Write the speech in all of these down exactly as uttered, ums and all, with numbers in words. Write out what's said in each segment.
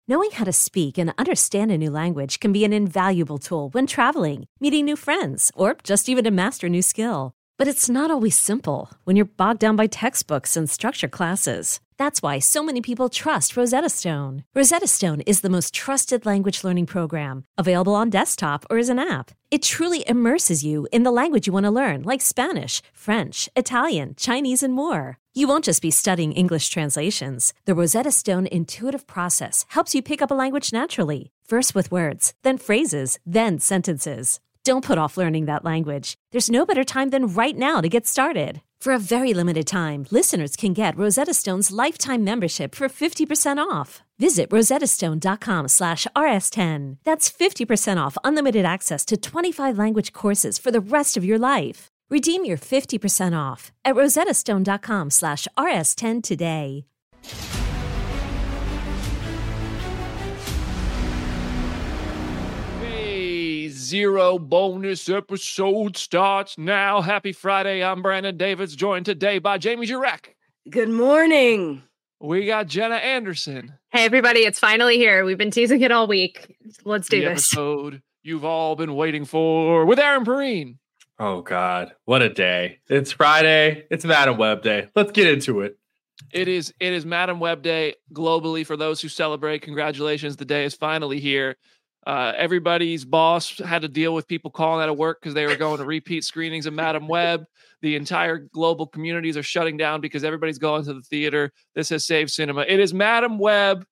Knowing how to speak and understand a new language can be an invaluable tool when traveling, meeting new friends, or just even to master a new skill. But it's not always simple when you're bogged down by textbooks and structured classes. That's why so many people trust Rosetta Stone. Rosetta Stone is the most trusted language learning program, available on desktop or as an app. It truly immerses you in the language you want to learn, like Spanish, French, Italian, Chinese, and more. You won't just be studying English translations. The Rosetta Stone intuitive process helps you pick up a language naturally, first with words, then phrases, then sentences. Don't put off learning that language. There's no better time than right now to get started. For a very limited time, listeners can get Rosetta Stone's lifetime membership for fifty percent off. Visit rosettastone.com slash rs10. That's fifty percent off unlimited access to twenty-five language courses for the rest of your life. Redeem your fifty percent off at rosettastone.com slash rs10 today. Zero bonus episode starts now. Happy Friday. I'm Brandon Davids, joined today by Jamie Jurek. Good morning. We got Jenna Anderson. Hey, everybody. It's finally here. We've been teasing it all week. Let's do the this. Episode you've all been waiting for with Aaron Perrine. Oh, God. What a day. It's Friday. It's Madam Web Day. Let's get into it. It is, it is Madam Web Day globally for those who celebrate. Congratulations. The day is finally here. Uh, everybody's boss had to deal with people calling out of work because they were going to repeat screenings of Madam Web. The entire global communities are shutting down because everybody's going to the theater. This has saved cinema. It is Madam Web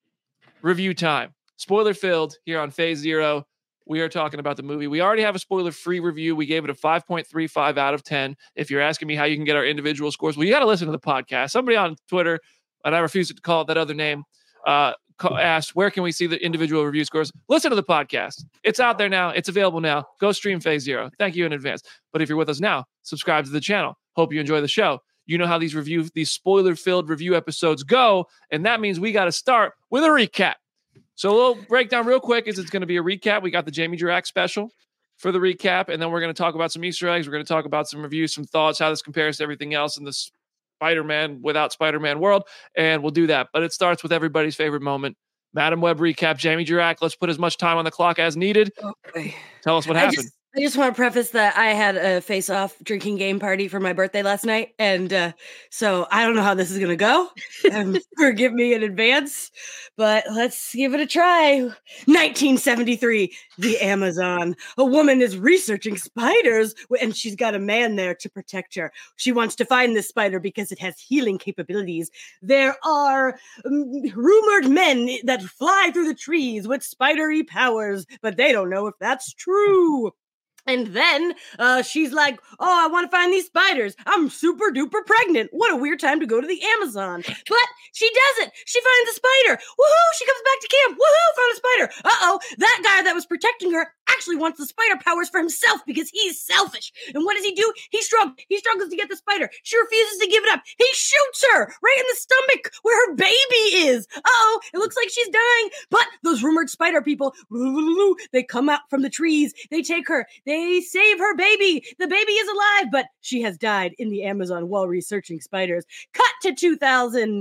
review time. Spoiler filled here on Phase Zero. We are talking about the movie. We already have a spoiler-free review. We gave it a five point three five out of ten. If you're asking me how you can get our individual scores, well, you got to listen to the podcast. Somebody on Twitter, and I refuse to call it that other name, uh, asked, where can we see the individual review scores? Listen to the podcast. It's out there now. It's available now. Go stream Phase Zero. Thank you in advance. But if you're with us now, subscribe to the channel. Hope you enjoy the show. You know how these review, these spoiler-filled review episodes go, and that means we got to start with a recap. So a little breakdown real quick is it's going to be a recap. We got the Jamie Jurek special for the recap, and then we're going to talk about some Easter eggs. We're going to talk about some reviews, some thoughts, how this compares to everything else in this Spider-Man without Spider-Man world, and we'll do that. But it starts with everybody's favorite moment. Madam Web recap, Jamie Jurek. Let's put as much time on the clock as needed. Okay. Tell us what happened. I just, I just want to preface that I had a face-off drinking game party for my birthday last night, and uh, so I don't know how this is going to go. Um, forgive me in advance, but let's give it a try. nineteen seventy-three, the Amazon. A woman is researching spiders, and she's got a man there to protect her. She wants to find this spider because it has healing capabilities. There are um, rumored men that fly through the trees with spidery powers, but they don't know if that's true. And then uh, she's like, oh, I want to find these spiders. I'm super duper pregnant. What a weird time to go to the Amazon. But she doesn't. She finds a spider. Woohoo! She comes back to camp. Woohoo! Found a spider. Uh-oh. That guy that was protecting her actually wants the spider powers for himself because he's selfish. And what does he do? He struggles. He struggles to get the spider. She refuses to give it up. He shoots her right in the stomach where her baby is. Uh-oh. It looks like she's dying. But those rumored spider people, they come out from the trees. They take her. They They save her baby. The baby is alive, but she has died in the Amazon while researching spiders. Cut to two thousand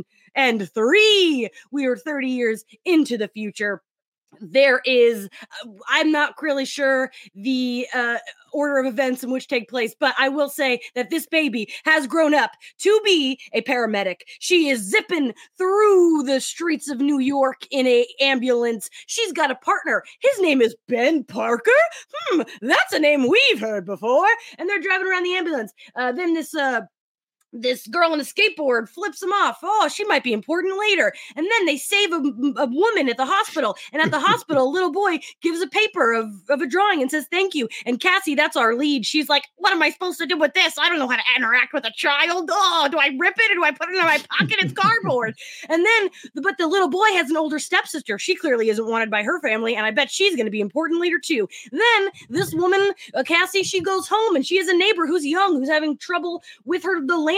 three. We are thirty years into the future. There is, uh, I'm not really sure the uh, order of events in which take place, but I will say that this baby has grown up to be a paramedic. She is zipping through the streets of New York in a ambulance. She's got a partner. His name is Ben Parker. Hmm, that's a name we've heard before. And they're driving around the ambulance. Uh, then this, uh, This girl on a skateboard flips him off. Oh, she might be important later. And then they save a, a woman at the hospital. And at the hospital, a little boy gives a paper of, of a drawing and says, thank you. And Cassie, that's our lead. She's like, what am I supposed to do with this? I don't know how to interact with a child. Oh, do I rip it or do I put it in my pocket? It's cardboard. And then, but the little boy has an older stepsister. She clearly isn't wanted by her family. And I bet she's going to be important later too. Then this woman, uh, Cassie, she goes home and she has a neighbor who's young, who's having trouble with her, the land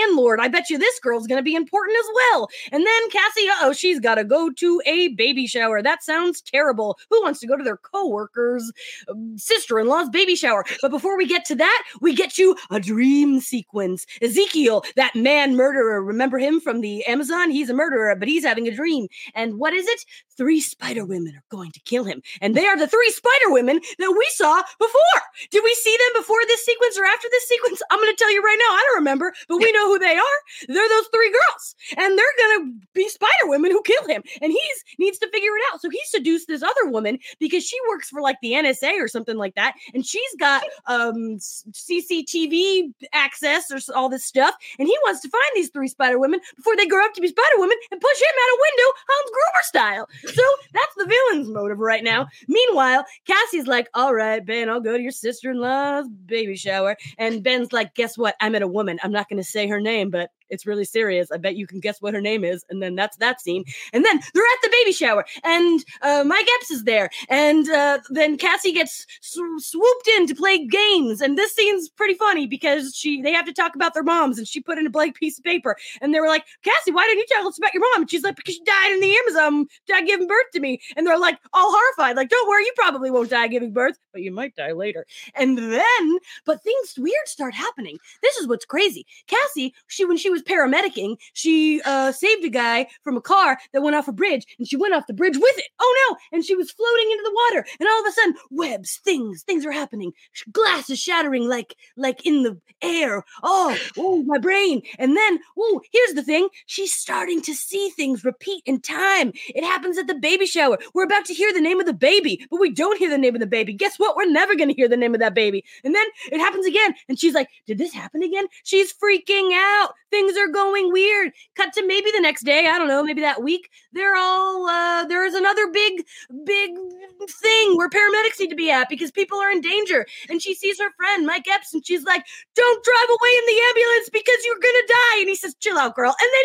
landlord. I bet you this girl's going to be important as well. And then Cassie, uh-oh, she's got to go to a baby shower. That sounds terrible. Who wants to go to their coworker's um, sister-in-law's baby shower? But before we get to that, we get you a dream sequence. Ezekiel, that man murderer, remember him from the Amazon? He's a murderer, but he's having a dream. And what is it? Three spider women are going to kill him. And they are the three spider women that we saw before. Did we see them before this sequence or after this sequence? I'm going to tell you right now, I don't remember, but we know who they are. They're those three girls. And they're going to be spider women who kill him. And he needs to figure it out. So he seduced this other woman because she works for like the N S A or something like that. And she's got um, C C T V access or all this stuff. And he wants to find these three spider women before they grow up to be spider women and push him out a window Hans Gruber style. So that's the villain's motive right now. Meanwhile, Cassie's like, all right, Ben, I'll go to your sister-in-law's baby shower. And Ben's like, guess what? I met a woman. I'm not going to say her name, but it's really serious. I bet you can guess what her name is. And then that's that scene. And then they're at the baby shower. And uh, Mike Epps is there. And uh, then Cassie gets sw- swooped in to play games. And this scene's pretty funny because she they have to talk about their moms. And she put in a blank piece of paper. And they were like, Cassie, why didn't you tell us about your mom? And she's like, because she died in the Amazon, died giving birth to me. And they're like all horrified. Like, don't worry, you probably won't die giving birth, but you might die later. And then, but things weird start happening. This is what's crazy. Cassie, she when she was paramedicing, she uh, saved a guy from a car that went off a bridge, and she went off the bridge with it. Oh no! And she was floating into the water, and all of a sudden, webs, things, things are happening. Glass is shattering like, like in the air. Oh, oh, my brain. And then, oh, here's the thing: she's starting to see things repeat in time. It happens at the baby shower. We're about to hear the name of the baby, but we don't hear the name of the baby. Guess what? We're never going to hear the name of that baby. And then it happens again, and she's like, "Did this happen again?" She's freaking out. Things are going weird. Cut to maybe the next day. I don't know. Maybe that week. They're all, uh, there's another big, big thing where paramedics need to be at because people are in danger. And she sees her friend, Mike Epps, and she's like, don't drive away in the ambulance because you're going to die. And he says, chill out, girl. And then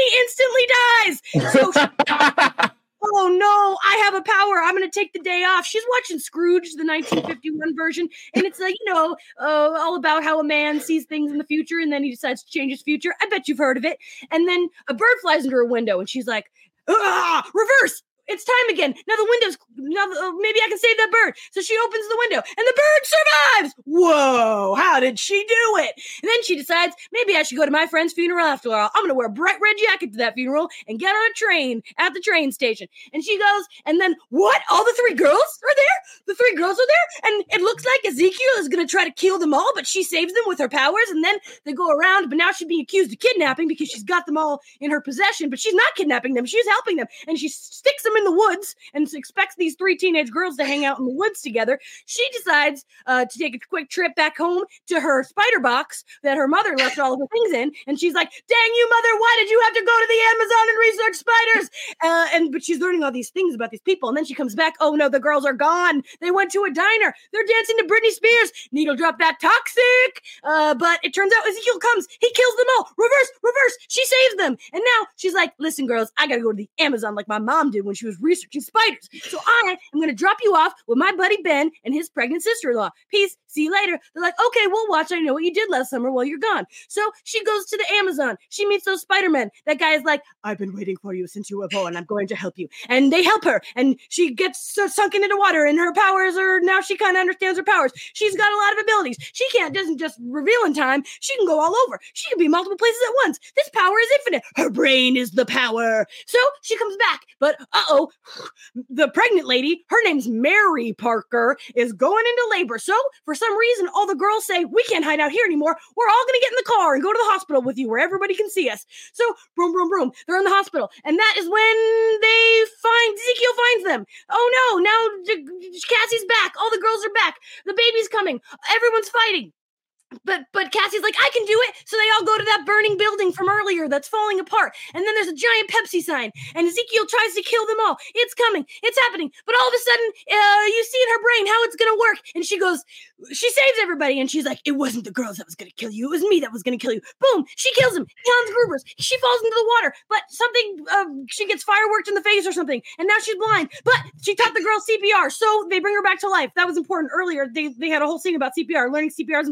he instantly dies. So she- oh no, I have a power. I'm going to take the day off. She's watching Scrooge, the nineteen fifty-one version. And it's like, you know, uh, all about how a man sees things in the future and then he decides to change his future. I bet you've heard of it. And then a bird flies into her window and she's like, ah, reverse. It's time again. Now the window's, now the, uh, maybe I can save that bird. So she opens the window and the bird survives. Whoa, how did she do it? And then she decides, maybe I should go to my friend's funeral after all. I'm going to wear a bright red jacket to that funeral and get on a train at the train station. And she goes, and then what? All the three girls are there? The three girls are there? And it looks like Ezekiel is going to try to kill them all, but she saves them with her powers. And then they go around, but now she's being accused of kidnapping because she's got them all in her possession, but she's not kidnapping them. She's helping them. And she sticks them in the woods and expects these three teenage girls to hang out in the woods together. She decides uh, to take a quick trip back home to her spider box that her mother left all of her things in. And she's like, dang you, mother, why did you have to go to the Amazon and research spiders? Uh, and but she's learning all these things about these people. And then she comes back. Oh no, the girls are gone. They went to a diner. They're dancing to Britney Spears. Needle drop that toxic. Uh, but it turns out Ezekiel comes. He kills them all. Reverse, reverse. She saves them. And now she's like, listen, girls, I got to go to the Amazon like my mom did when she was researching spiders. So I am going to drop you off with my buddy Ben and his pregnant sister-in-law. Peace. See you later. They're like, okay, we'll watch. I know what you did last summer while you're gone. So she goes to the Amazon. She meets those Spider-Men. That guy is like, I've been waiting for you since you were born. I'm going to help you. And they help her. And she gets so sunken into water and her powers are, now she kind of understands her powers. She's got a lot of abilities. She can't, doesn't just reveal in time. She can go all over. She can be multiple places at once. This power is infinite. Her brain is the power. So she comes back. But uh-oh, the pregnant lady, her name's Mary Parker, is going into labor. So for some reason, all the girls say, we can't hide out here anymore. We're all going to get in the car and go to the hospital with you where everybody can see us. So boom, boom, boom. They're in the hospital. And that is when they find, Ezekiel finds them. Oh no, now Cassie's back. All the girls are back. The baby's coming. Everyone's fighting. But but Cassie's like, I can do it. So they all go to that burning building from earlier that's falling apart. And then there's a giant Pepsi sign. And Ezekiel tries to kill them all. It's coming. It's happening. But all of a sudden, uh, you see in her brain how it's going to work. And she goes, she saves everybody. And she's like, it wasn't the girls that was going to kill you. It was me that was going to kill you. Boom. She kills him. Hans Gruber's. She falls into the water. But something, uh, she gets fireworked in the face or something. And now she's blind. But she taught the girl C P R. So they bring her back to life. That was important earlier. They, they had a whole thing about C P R. Learning C P R is important.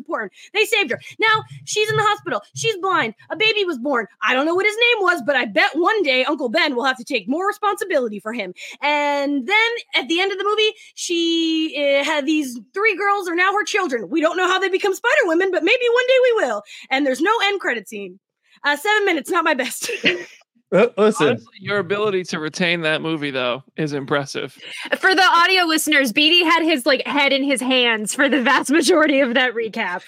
They saved her. Now she's in the hospital. She's blind. A baby was born. I don't know what his name was, but I bet one day Uncle Ben will have to take more responsibility for him. And then at the end of the movie, she uh, had these three girls are now her children. We don't know how they become Spider Women, but maybe one day we will. And there's no end credit scene. Uh, seven minutes, not my best. Listen, honestly, your ability to retain that movie though is impressive. For the audio listeners, Beatty had his like head in his hands for the vast majority of that recap.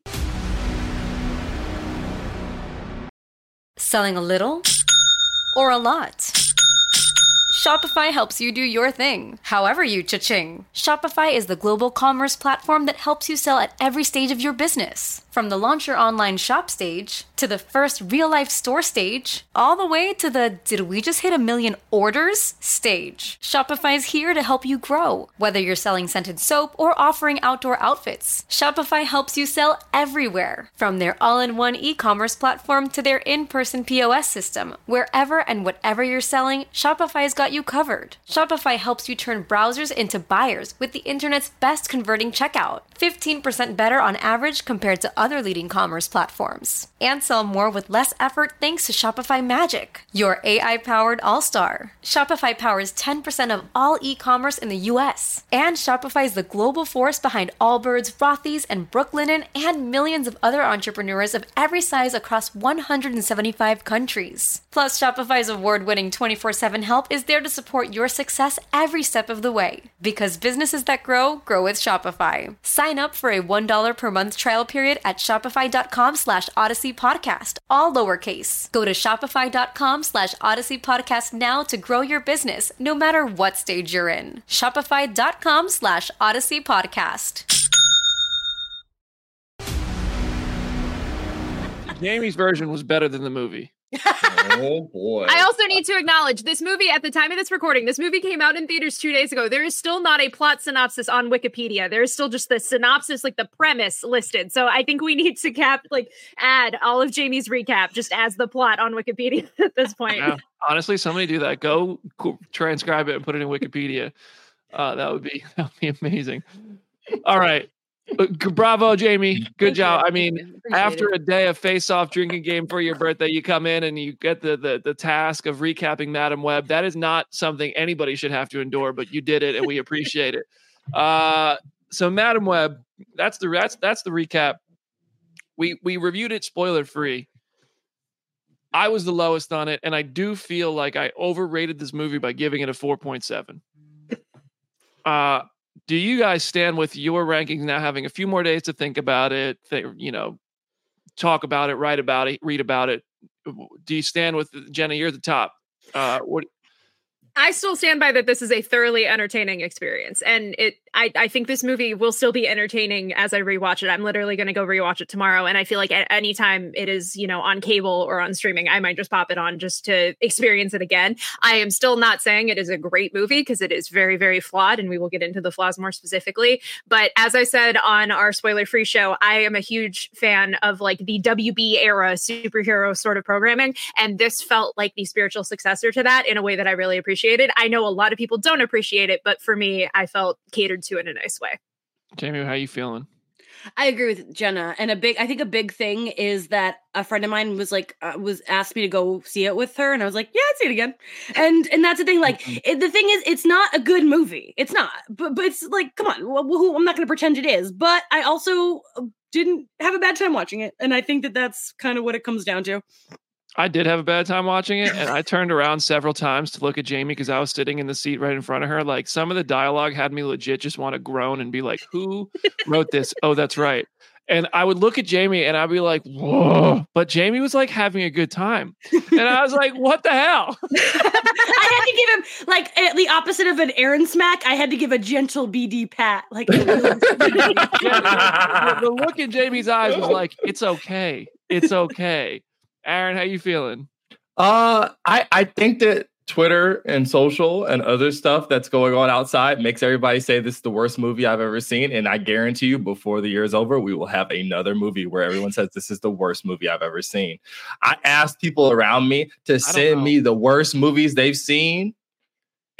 Selling a little or a lot? Shopify helps you do your thing, however you cha-ching. Shopify is the global commerce platform that helps you sell at every stage of your business. From the launch your online shop stage, to the first real-life store stage, all the way to the did we just hit a million orders stage. Shopify is here to help you grow. Whether you're selling scented soap or offering outdoor outfits, Shopify helps you sell everywhere. From their all-in-one e-commerce platform to their in-person P O S system, wherever and whatever you're selling, Shopify's got you covered. Shopify helps you turn browsers into buyers with the internet's best converting checkout. fifteen percent better on average compared to other leading commerce platforms. And sell more with less effort thanks to Shopify Magic, your A I-powered all-star. Shopify powers ten percent of all e-commerce in the U S. And Shopify is the global force behind Allbirds, Rothy's, and Brooklinen, and millions of other entrepreneurs of every size across one hundred seventy-five countries. Plus, Shopify's award-winning twenty-four seven help is there to support your success every step of the way. Because businesses that grow, grow with Shopify. Sign up for a one dollar per month trial period at shopify.com slash Odyssey Podcast, all lowercase. Go to shopify.com slash Odyssey Podcast now to grow your business, no matter what stage you're in. Shopify.com slash Odyssey Podcast. Jamie's version was better than the movie. oh boy. I also need to acknowledge this movie at the time of this recording. This movie came out in theaters two days ago. There is still not a plot synopsis on Wikipedia. There is still just the synopsis, like the premise listed. So I think we need to cap, like, add all of Jamie's recap just as the plot on Wikipedia at this point. Yeah. Honestly, somebody do that. Go co- transcribe it and put it in Wikipedia. Uh, that would be that would be amazing. All right. Bravo, Jamie. Good Thank job. you. I mean, Appreciate after it. a day of face-off drinking game for your birthday, you come in and you get the, the the task of recapping Madam Web. That is not something anybody should have to endure, but you did it, and we appreciate it. Uh, so, Madam Web, that's the that's that's the recap. We we reviewed it spoiler free. I was the lowest on it, and I do feel like I overrated this movie by giving it a four point seven. Uh. Do you guys stand with your rankings now, having a few more days to think about it, th- you know, talk about it, write about it, read about it? Do you stand with Jenna? You're the top. Uh, what? I still stand by that this is a thoroughly entertaining experience. And it, I, I think this movie will still be entertaining as I rewatch it. I'm literally going to go rewatch it tomorrow. And I feel like at any time it is, you know, on cable or on streaming, I might just pop it on just to experience it again. I am still not saying it is a great movie because it is very, very flawed. And we will get into the flaws more specifically. But as I said on our spoiler free show, I am a huge fan of like the W B era superhero sort of programming. And this felt like the spiritual successor to that in a way that I really appreciated. I know a lot of people don't appreciate it, but for me, I felt catered to in a nice way. Jamie, how you feeling? I agree with Jenna, and a big, I think a big thing is that a friend of mine was like, uh, was asked me to go see it with her, and I was like, yeah, I'd see it again. And and that's the thing. Like, it, the thing is, it's not a good movie. It's not, but but it's like, come on, well, who, I'm not going to pretend it is. But I also didn't have a bad time watching it, and I think that that's kind of what it comes down to. I did have a bad time watching it, and I turned around several times to look at Jamie because I was sitting in the seat right in front of her. Like, some of the dialogue had me legit just want to groan and be like, who wrote this? Oh, that's right. And I would look at Jamie and I'd be like, whoa. But Jamie was like having a good time. And I was like, what the hell? I had to give him, like, at the opposite of an Aaron smack, I had to give a gentle B D pat. Like, a really yeah, the, the look in Jamie's eyes was like, it's okay. It's okay. Aaron, how you feeling? Uh, I, I think that Twitter and social and other stuff that's going on outside makes everybody say this is the worst movie I've ever seen. And I guarantee you, before the year is over, we will have another movie where everyone says this is the worst movie I've ever seen. I asked people around me to send me the worst movies they've seen,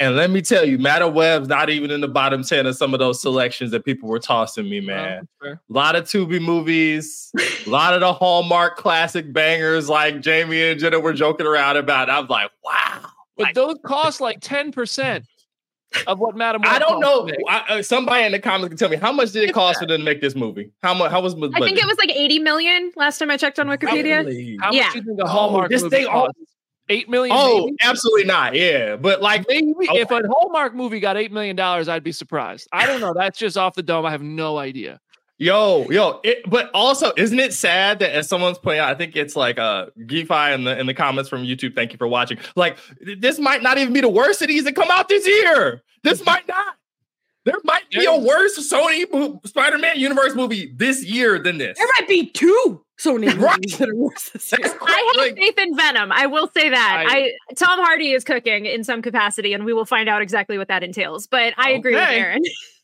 And let me tell you, Madam Web's not even in the bottom ten of some of those selections that people were tossing me, man. Oh, a lot of Tubi movies, a lot of the Hallmark classic bangers like Jamie and Jenna were joking around about. I'm like, wow. But like, those cost like ten percent of what Madam Web I don't know. I, uh, somebody in the comments can tell me, how much did it cost for them to make this movie? How much? How was the budget? I think it was like eighty million last time I checked on Wikipedia. Really? How yeah. much do you think a Hallmark oh, this movie thing cost? Eight million? Oh, maybe? Absolutely not. Yeah, but like, maybe okay. if a Hallmark movie got eight million dollars, I'd be surprised. I don't know. That's just off the dome. I have no idea. Yo, yo, it, but also, isn't it sad that as someone's pointing out, I think it's like uh, Geefy in the in the comments from YouTube. Thank you for watching. Like, this might not even be the worst of these that come out this year. This might not. There might be a worse Sony mo- Spider-Man universe movie this year than this. There might be two Sony movies right. that are worse this year. I have like, faith in Venom. I will say that. I, I Tom Hardy is cooking in some capacity, and we will find out exactly what that entails. But I okay. agree with Aaron.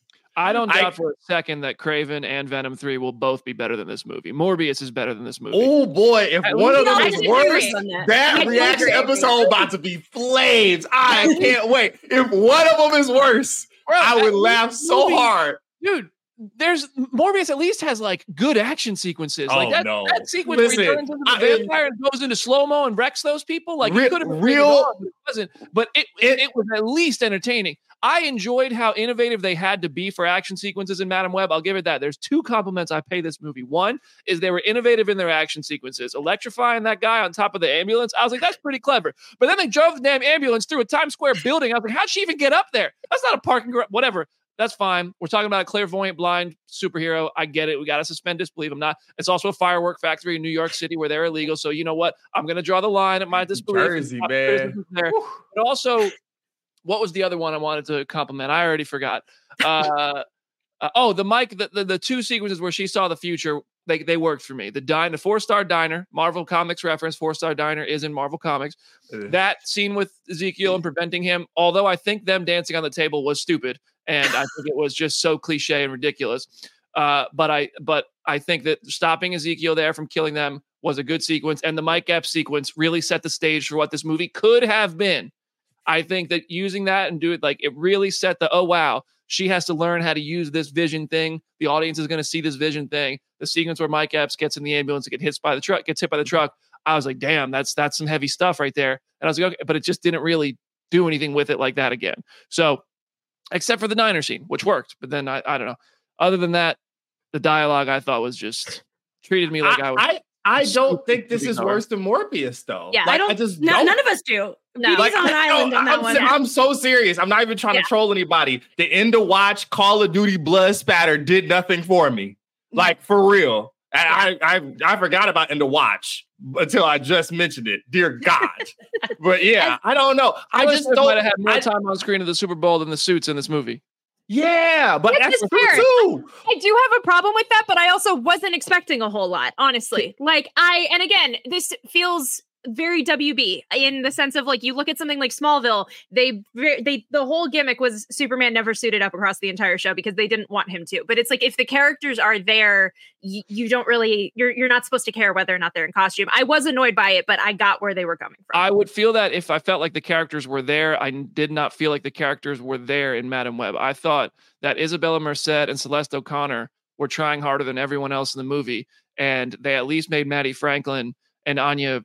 I don't doubt I, for a second that Craven and Venom three will both be better than this movie. Morbius is better than this movie. Oh boy, if I, one of them is worse, that, that reaction episode about to be flames. I can't wait. If one of them is worse, Bro, I would laugh so movie, hard. Dude, there's Morbius at least has like good action sequences. Oh, like that, no. that sequence Listen, where he turns into the I, vampire and goes into slow-mo and wrecks those people. Like re- it could have been real, on, but it wasn't. But it, it it was at least entertaining. I enjoyed how innovative they had to be for action sequences in Madam Web. I'll give it that. There's two compliments I pay this movie. One is they were innovative in their action sequences, electrifying that guy on top of the ambulance. I was like, that's pretty clever. But then they drove the damn ambulance through a Times Square building. I was like, how'd she even get up there? That's not a parking garage. Whatever. That's fine. We're talking about a clairvoyant blind superhero. I get it. We got to suspend disbelief. I'm not. It's also a firework factory in New York City where they're illegal. So you know what? I'm going to draw the line at my disbelief. Jersey, man. There. But also, what was the other one I wanted to compliment? I already forgot. Uh, uh, oh, the Mike, the, the the two sequences where she saw the future, they they worked for me. The dine, the four star diner, Marvel Comics reference. Four star diner is in Marvel Comics. Ugh. That scene with Ezekiel and preventing him, although I think them dancing on the table was stupid, and I think it was just so cliche and ridiculous. Uh, but I but I think that stopping Ezekiel there from killing them was a good sequence, and the Mike Epps sequence really set the stage for what this movie could have been. I think that using that and do it like it really set the, oh, wow, she has to learn how to use this vision thing. The audience is going to see this vision thing. The sequence where Mike Epps gets in the ambulance and gets hit by the truck, gets hit by the truck. I was like, damn, that's that's some heavy stuff right there. And I was like, okay, but it just didn't really do anything with it like that again. So except for the diner scene, which worked. But then I, I don't know. Other than that, the dialogue I thought was just treated me like I, I was. I, I don't think this is worse than Morbius, though. Yeah, like, I don't. I just no, don't. None of us do. No, like, on island no, on that I'm, one. I'm so serious. I'm not even trying yeah. to troll anybody. The end of watch Call of Duty Blood Spatter did nothing for me. Like for real. I I I, I forgot about End of Watch until I just mentioned it. Dear God. But yeah, I don't know. I, I just don't. don't. Might have had more I, time on screen of the Super Bowl than the suits in this movie. Yeah, but Which that's is true fair. too. I do have a problem with that, but I also wasn't expecting a whole lot, honestly. Like I, and again, this feels very W B in the sense of like you look at something like Smallville, they they the whole gimmick was Superman never suited up across the entire show because they didn't want him to. But it's like if the characters are there, you, you don't really you're you're not supposed to care whether or not they're in costume. I was annoyed by it, but I got where they were coming from. I would feel that if I felt like the characters were there. I did not feel like the characters were there in Madam Web. I thought that Isabella Merced and Celeste O'Connor were trying harder than everyone else in the movie, and they at least made Maddie Franklin and Anya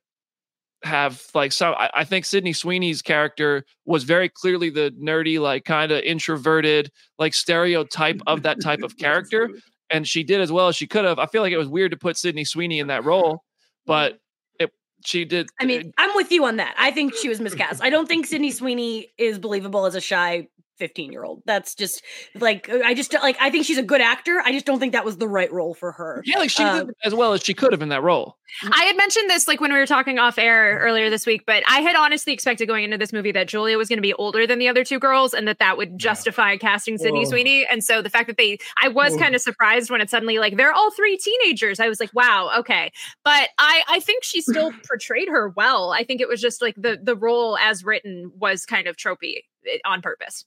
have like some. I, I think Sydney Sweeney's character was very clearly the nerdy, like kind of introverted, like stereotype of that type of character, and she did as well as she could have. I feel like it was weird to put Sydney Sweeney in that role, but it she did. I mean, I'm with you on that. I think she was miscast. I don't think Sydney Sweeney is believable as a shy fifteen year old. That's just like, I just like, I think she's a good actor. I just don't think that was the right role for her. Yeah, like she um, did as well as she could have in that role. I had mentioned this like when we were talking off air earlier this week, but I had honestly expected going into this movie that Julia was going to be older than the other two girls and that that would justify yeah. casting Sydney Whoa. Sweeney. And so the fact that they, I was kind of surprised when it suddenly like, they're all three teenagers. I was like, wow, okay. But I, I think she still portrayed her well. I think it was just like the, the role as written was kind of tropey on purpose.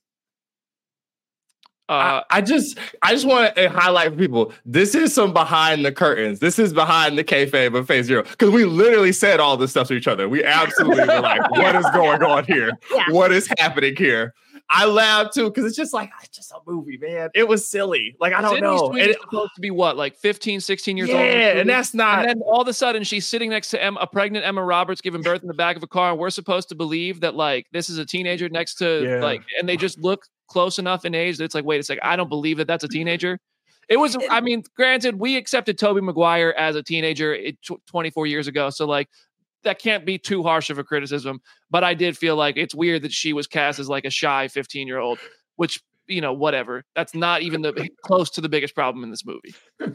Uh, I, I just, I just want to highlight for people. This is some behind the curtains. This is behind the kayfabe of Phase Zero because we literally said all this stuff to each other. We absolutely were like, "What is going on here? Yeah. What is happening here?" I laughed too because it's just like it's just a movie, man. It was silly. Like I don't Sydney know. Sweeney's It, supposed to be what, like fifteen, sixteen years yeah, old? and that's not. And then all of a sudden, she's sitting next to Emma, a pregnant Emma Roberts giving birth in the back of a car, and we're supposed to believe that like this is a teenager next to Yeah. like, and they just look close enough in age that it's like, wait a second, I don't believe that that's a teenager. It was, I mean, granted, we accepted Tobey Maguire as a teenager twenty-four years ago, so like that can't be too harsh of a criticism. But I did feel like it's weird that she was cast as like a shy fifteen year old, which, you know, whatever. That's not even the close to the biggest problem in this movie.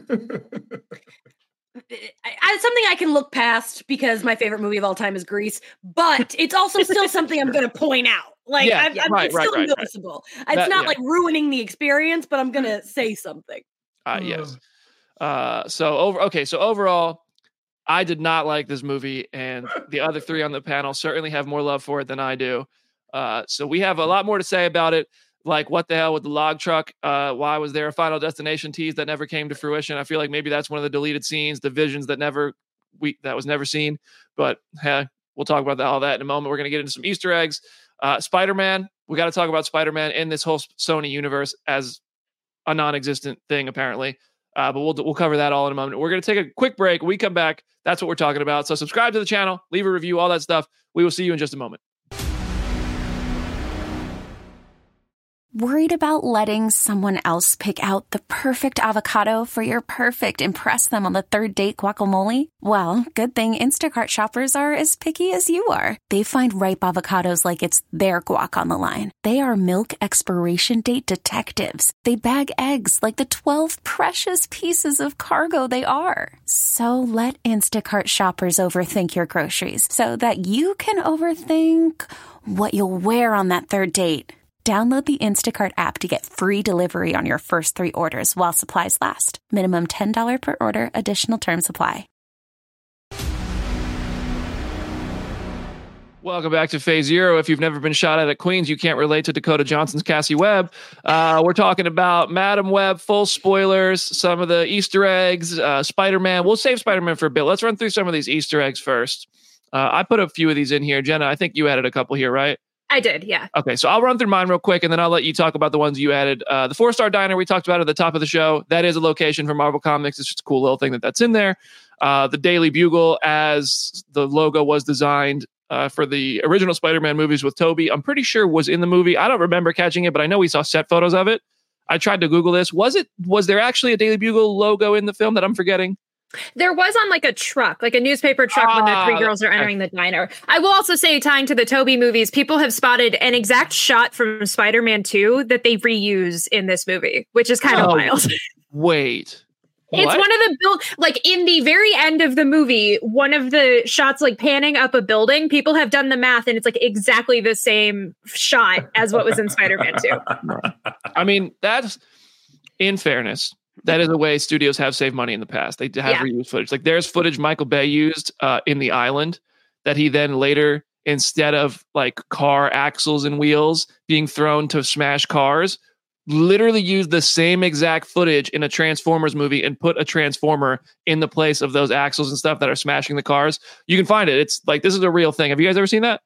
It's something I can look past because my favorite movie of all time is Grease, but it's also still something I'm going to point out. Like, Yeah, I'm, yeah, I'm, right, it's right, still right, right. noticeable. It's That- not yeah. like ruining the experience, but I'm going to say something. Uh, yes. Uh, so over. Okay. So overall, I did not like this movie, and the other three on the panel certainly have more love for it than I do. Uh, so we have a lot more to say about it. Like, what the hell with the log truck? Uh, why was there a Final Destination tease that never came to fruition? I feel like maybe that's one of the deleted scenes, the visions that never we that was never seen. But hey, we'll talk about that, all that in a moment. We're gonna get into some Easter eggs. Uh, Spider-Man. We got to talk about Spider-Man in this whole Sony universe as a non-existent thing, apparently. Uh, but we'll we'll cover that all in a moment. We're going to take a quick break. When we come back, that's what we're talking about. So subscribe to the channel, leave a review, all that stuff. We will see you in just a moment. Worried about letting someone else pick out the perfect avocado for your perfect impress them on the third date guacamole? Well, good thing Instacart shoppers are as picky as you are. They find ripe avocados like it's their guac on the line. They are milk expiration date detectives. They bag eggs like the twelve precious pieces of cargo they are. So let Instacart shoppers overthink your groceries so that you can overthink what you'll wear on that third date. Download the Instacart app to get free delivery on your first three orders while supplies last. Minimum ten dollars per order. Additional terms apply. Welcome back to Phase Zero. If you've never been shot at at Queens, you can't relate to Dakota Johnson's Cassie Webb. Uh, we're talking about Madam Web, full spoilers, some of the Easter eggs, uh, Spider-Man. We'll save Spider-Man for a bit. Let's run through some of these Easter eggs first. Uh, I put a few of these in here. Jenna, I think you added a couple here, right? I did, yeah. Okay, so I'll run through mine real quick, and then I'll let you talk about the ones you added. Uh, the four-star diner we talked about at the top of the show, that is a location for Marvel Comics. It's just a cool little thing that that's in there. Uh, the Daily Bugle, as the logo was designed uh, for the original Spider-Man movies with Tobey, I'm pretty sure was in the movie. I don't remember catching it, but I know we saw set photos of it. I tried to Google this. Was it? Was there actually a Daily Bugle logo in the film that I'm forgetting? There was on like a truck, like a newspaper truck Ah, when the three girls are entering the diner. I will also say, tying to the Tobey movies, people have spotted an exact shot from Spider-Man two that they reuse in this movie, which is kind of Oh, wild. Wait. It's What? one of the build, like in the very end of the movie, one of the shots, like panning up a building, people have done the math and it's like exactly the same shot as what was in Spider-Man two. I mean, that's, in fairness, that is a way studios have saved money in the past. They have Yeah. reused footage. Like there's footage Michael Bay used uh, in The Island that he then later, instead of like car axles and wheels being thrown to smash cars, literally used the same exact footage in a Transformers movie and put a Transformer in the place of those axles and stuff that are smashing the cars. You can find it. It's like, this is a real thing. Have you guys ever seen that?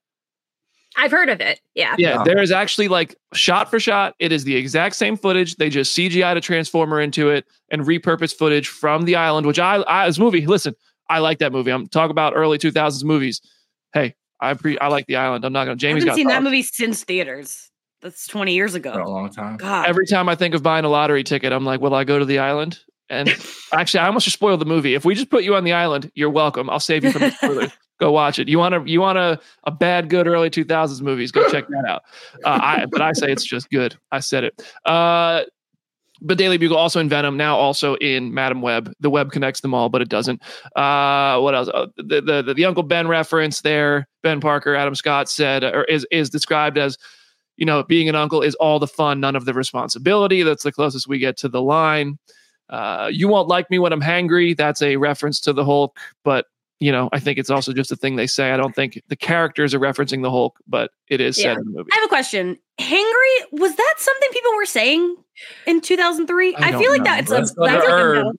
I've heard of it. Yeah. Yeah, there is actually like shot for shot. It is the exact same footage. They just C G I'd a Transformer into it and repurposed footage from The Island, which I, I this movie, listen, I like that movie. I'm talking about early two thousands movies. Hey, I pre I like The Island. I'm not going to, I Jamie's haven't got seen that thoughts. movie since theaters. That's twenty years ago. For a long time. God. Every time I think of buying a lottery ticket, I'm like, will I go to The Island? And actually, I almost just spoiled the movie. If we just put you on The Island, you're welcome. I'll save you from the spoilers. Go watch it. You want to, you want a, a bad, good early two thousands movies. Go check that out. Uh, I, but I say it's just good. I said it. Uh, but Daily Bugle also in Venom, now also in Madam Web. The web connects them all, but it doesn't. Uh, what else? Uh, the, the, the, the Uncle Ben reference there, Ben Parker, Adam Scott said, or is, is described as, you know, being an uncle is all the fun, none of the responsibility. That's the closest we get to the line. Uh, you won't like me when I'm hangry. That's a reference to the Hulk, but you know, I think it's also just a thing they say. I don't think the characters are referencing the Hulk, but it is Yeah. said in the movie. I have a question. Hangry, was that something people were saying in two thousand three? I I, don't feel like know. that's a, That's that's like like a a herb. no.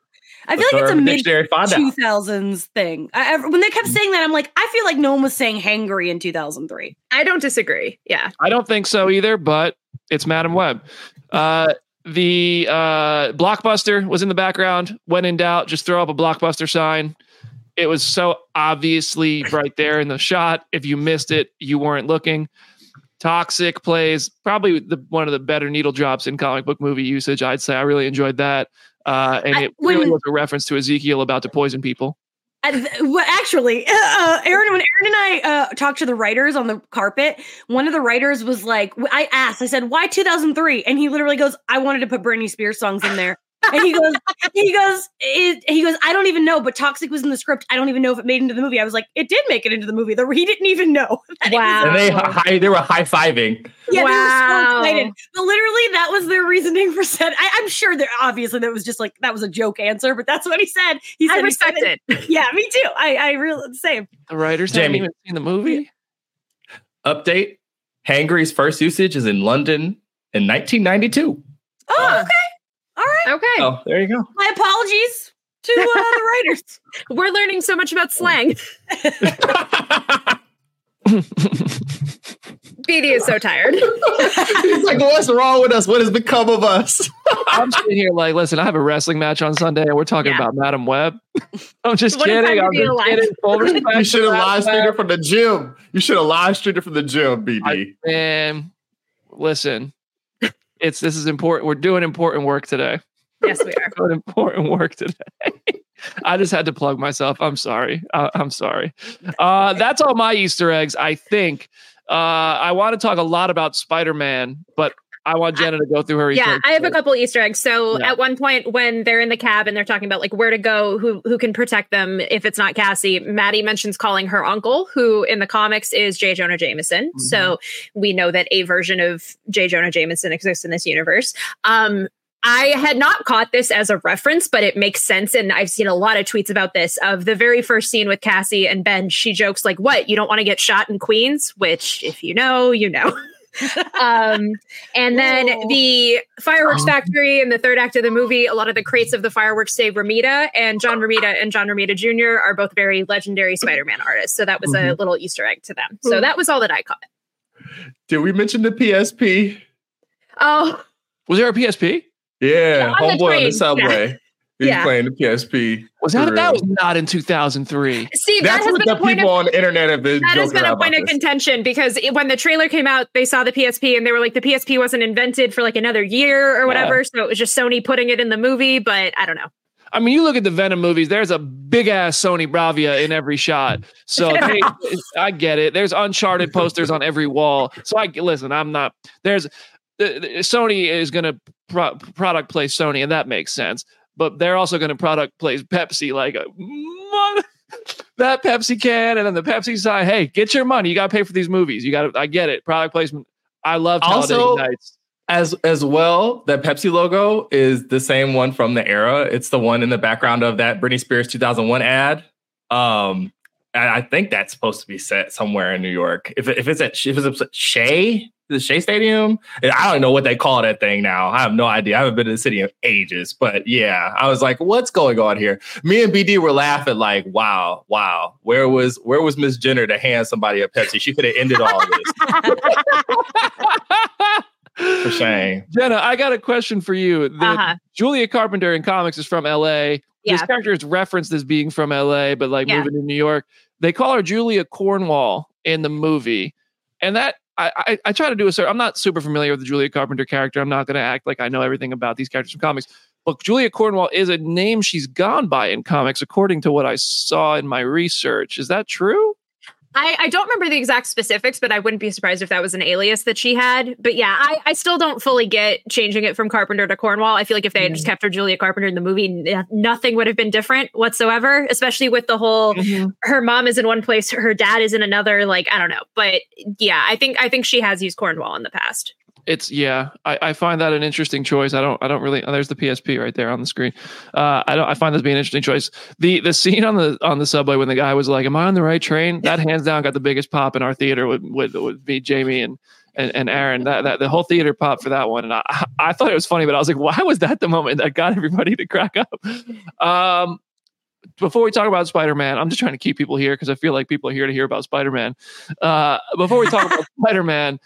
I feel like it's a Urban mid Dictionary, find out. two thousands thing. I, I- when they kept saying that, I'm like, I feel like no one was saying hangry in two thousand three. I don't disagree. Yeah. I don't think so either, but it's Madam Web. Uh, the uh, Blockbuster was in the background. When in doubt, just throw up a Blockbuster sign. It was so obviously right there in the shot. If you missed it, you weren't looking. Toxic plays probably the one of the better needle drops in comic book movie usage. I'd say I really enjoyed that. Uh, and I- it when- really was a reference to Ezekiel about to poison people. Uh, th- well, actually, uh, uh, Aaron, when Aaron and I uh, talked to the writers on the carpet, one of the writers was like, I asked, I said, why two thousand three? And he literally goes, I wanted to put Britney Spears songs in there. And he goes, he goes, it, he goes, I don't even know, but Toxic was in the script. I don't even know if it made it into the movie. I was like, it did make it into the movie. The, he didn't even know. that it was Wow. in And the they movie. high, they were high fiving. Yeah, Wow. they were so excited. But literally, that was their reasoning for said. I, I'm sure that obviously that was just like that was a joke answer, but that's what he said. He said I he respect said it. Yeah, me too. I I really the same. The writers haven't Jamie. even seen the movie. Update: Hangry's first usage is in London in nineteen ninety-two. Oh, okay, all right. Okay. Oh, there you go. My apologies to uh, the writers. We're learning so much about slang. B D is so tired. He's like, what's wrong with us? What has become of us? I'm sitting here like, listen, I have a wrestling match on Sunday, and we're talking Yeah. about Madam Web. I'm just What a time kidding. to I'm be just alive. kidding. Full respect You should have to live Madam streamed it Web. from the gym. You should have live streamed it from the gym, B D. I- Man, listen, it's this is important. We're doing important work today. Yes, we are. Doing important work today. I just had to plug myself. I'm sorry. Uh, I'm sorry. Uh, that's all my Easter eggs, I think. Uh, I want to talk a lot about Spider-Man, but I want Jenna to go through her Easter Yeah, eggs I have a first. couple Easter eggs. So Yeah. at one point when they're in the cab and they're talking about like where to go, who who can protect them if it's not Cassie, Maddie mentions calling her uncle, who in the comics is J. Jonah Jameson. So we know that a version of J. Jonah Jameson exists in this universe. Um, I had not caught this as a reference, but it makes sense. And I've seen a lot of tweets about this of the very first scene with Cassie and Ben. She jokes like, what, you don't want to get shot in Queens? Which if you know, you know. um, and then Whoa. the fireworks factory in the third act of the movie, a lot of the crates of the fireworks say Romita, and John Romita and John Romita Junior are both very legendary Spider-Man artists. So that was a little Easter egg to them. So that was all that I caught. Did we mention the P S P? Oh, Was there a P S P? Yeah, On the homeboy on train, the subway. He's Yeah. playing the P S P. Was for that that real. was not in two thousand three? see, that That's has what been the a point people of on the internet have been that has joking been a around point about of this. contention because it, when the trailer came out, they saw the P S P and they were like, the P S P wasn't invented for like another year or whatever. So it was just Sony putting it in the movie. But I don't know. I mean, you look at the Venom movies, there's a big ass Sony Bravia in every shot. So they, I get it. There's Uncharted posters on every wall. So I listen, I'm not, there's, the, the- Sony is going to pro, product place Sony, and that makes sense. But they're also going to product place Pepsi, like a, mother- that Pepsi can, and then the Pepsi side. Hey, get your money. You got to pay for these movies. You got to, I get it. Product placement. I love Also- Talladega Nights. As as well, that Pepsi logo is the same one from the era. It's the one in the background of that Britney Spears two thousand one ad. Um, and I think that's supposed to be set somewhere in New York. If it, if it's at if it's at Shea, the Shea Stadium, I don't know what they call that thing now. I have no idea. I haven't been to the city in ages. But yeah, I was like, what's going on here? Me and B D were laughing like, wow, wow. Where was where was Miss Jenner to hand somebody a Pepsi? She could have ended all of this. For shame. Jenna, I got a question for you. The, Uh-huh. Julia Carpenter in comics is from L A. This Yeah. character is referenced as being from L A, but like Yeah. moving to New York. They call her Julia Cornwall in the movie. And that I, I, I try to do a certain, I'm not super familiar with the Julia Carpenter character. I'm not going to act like I know everything about these characters from comics. But Julia Cornwall is a name she's gone by in comics, according to what I saw in my research. Is that true? I, I don't remember the exact specifics, but I wouldn't be surprised if that was an alias that she had. But yeah, I, I still don't fully get changing it from Carpenter to Cornwall. I feel like if they had just kept her Julia Carpenter in the movie, n- nothing would have been different whatsoever, especially with the whole her mom is in one place, her dad is in another. Like, I don't know. But yeah, I think I think she has used Cornwall in the past. It's yeah, I, I find that an interesting choice. I don't I don't really. Oh, there's the P S P right there on the screen. Uh, I don't. I find this to be an interesting choice. The the scene on the on the subway when the guy was like, "Am I on the right train?" That hands down got the biggest pop in our theater. Would would, would be Jamie and and, and Aaron, that, that the whole theater popped for that one. And I, I thought it was funny, but I was like, why was that the moment that got everybody to crack up? Um, before we talk about Spider-Man, I'm just trying to keep people here because I feel like people are here to hear about Spider-Man. Uh, before we talk about Spider-Man,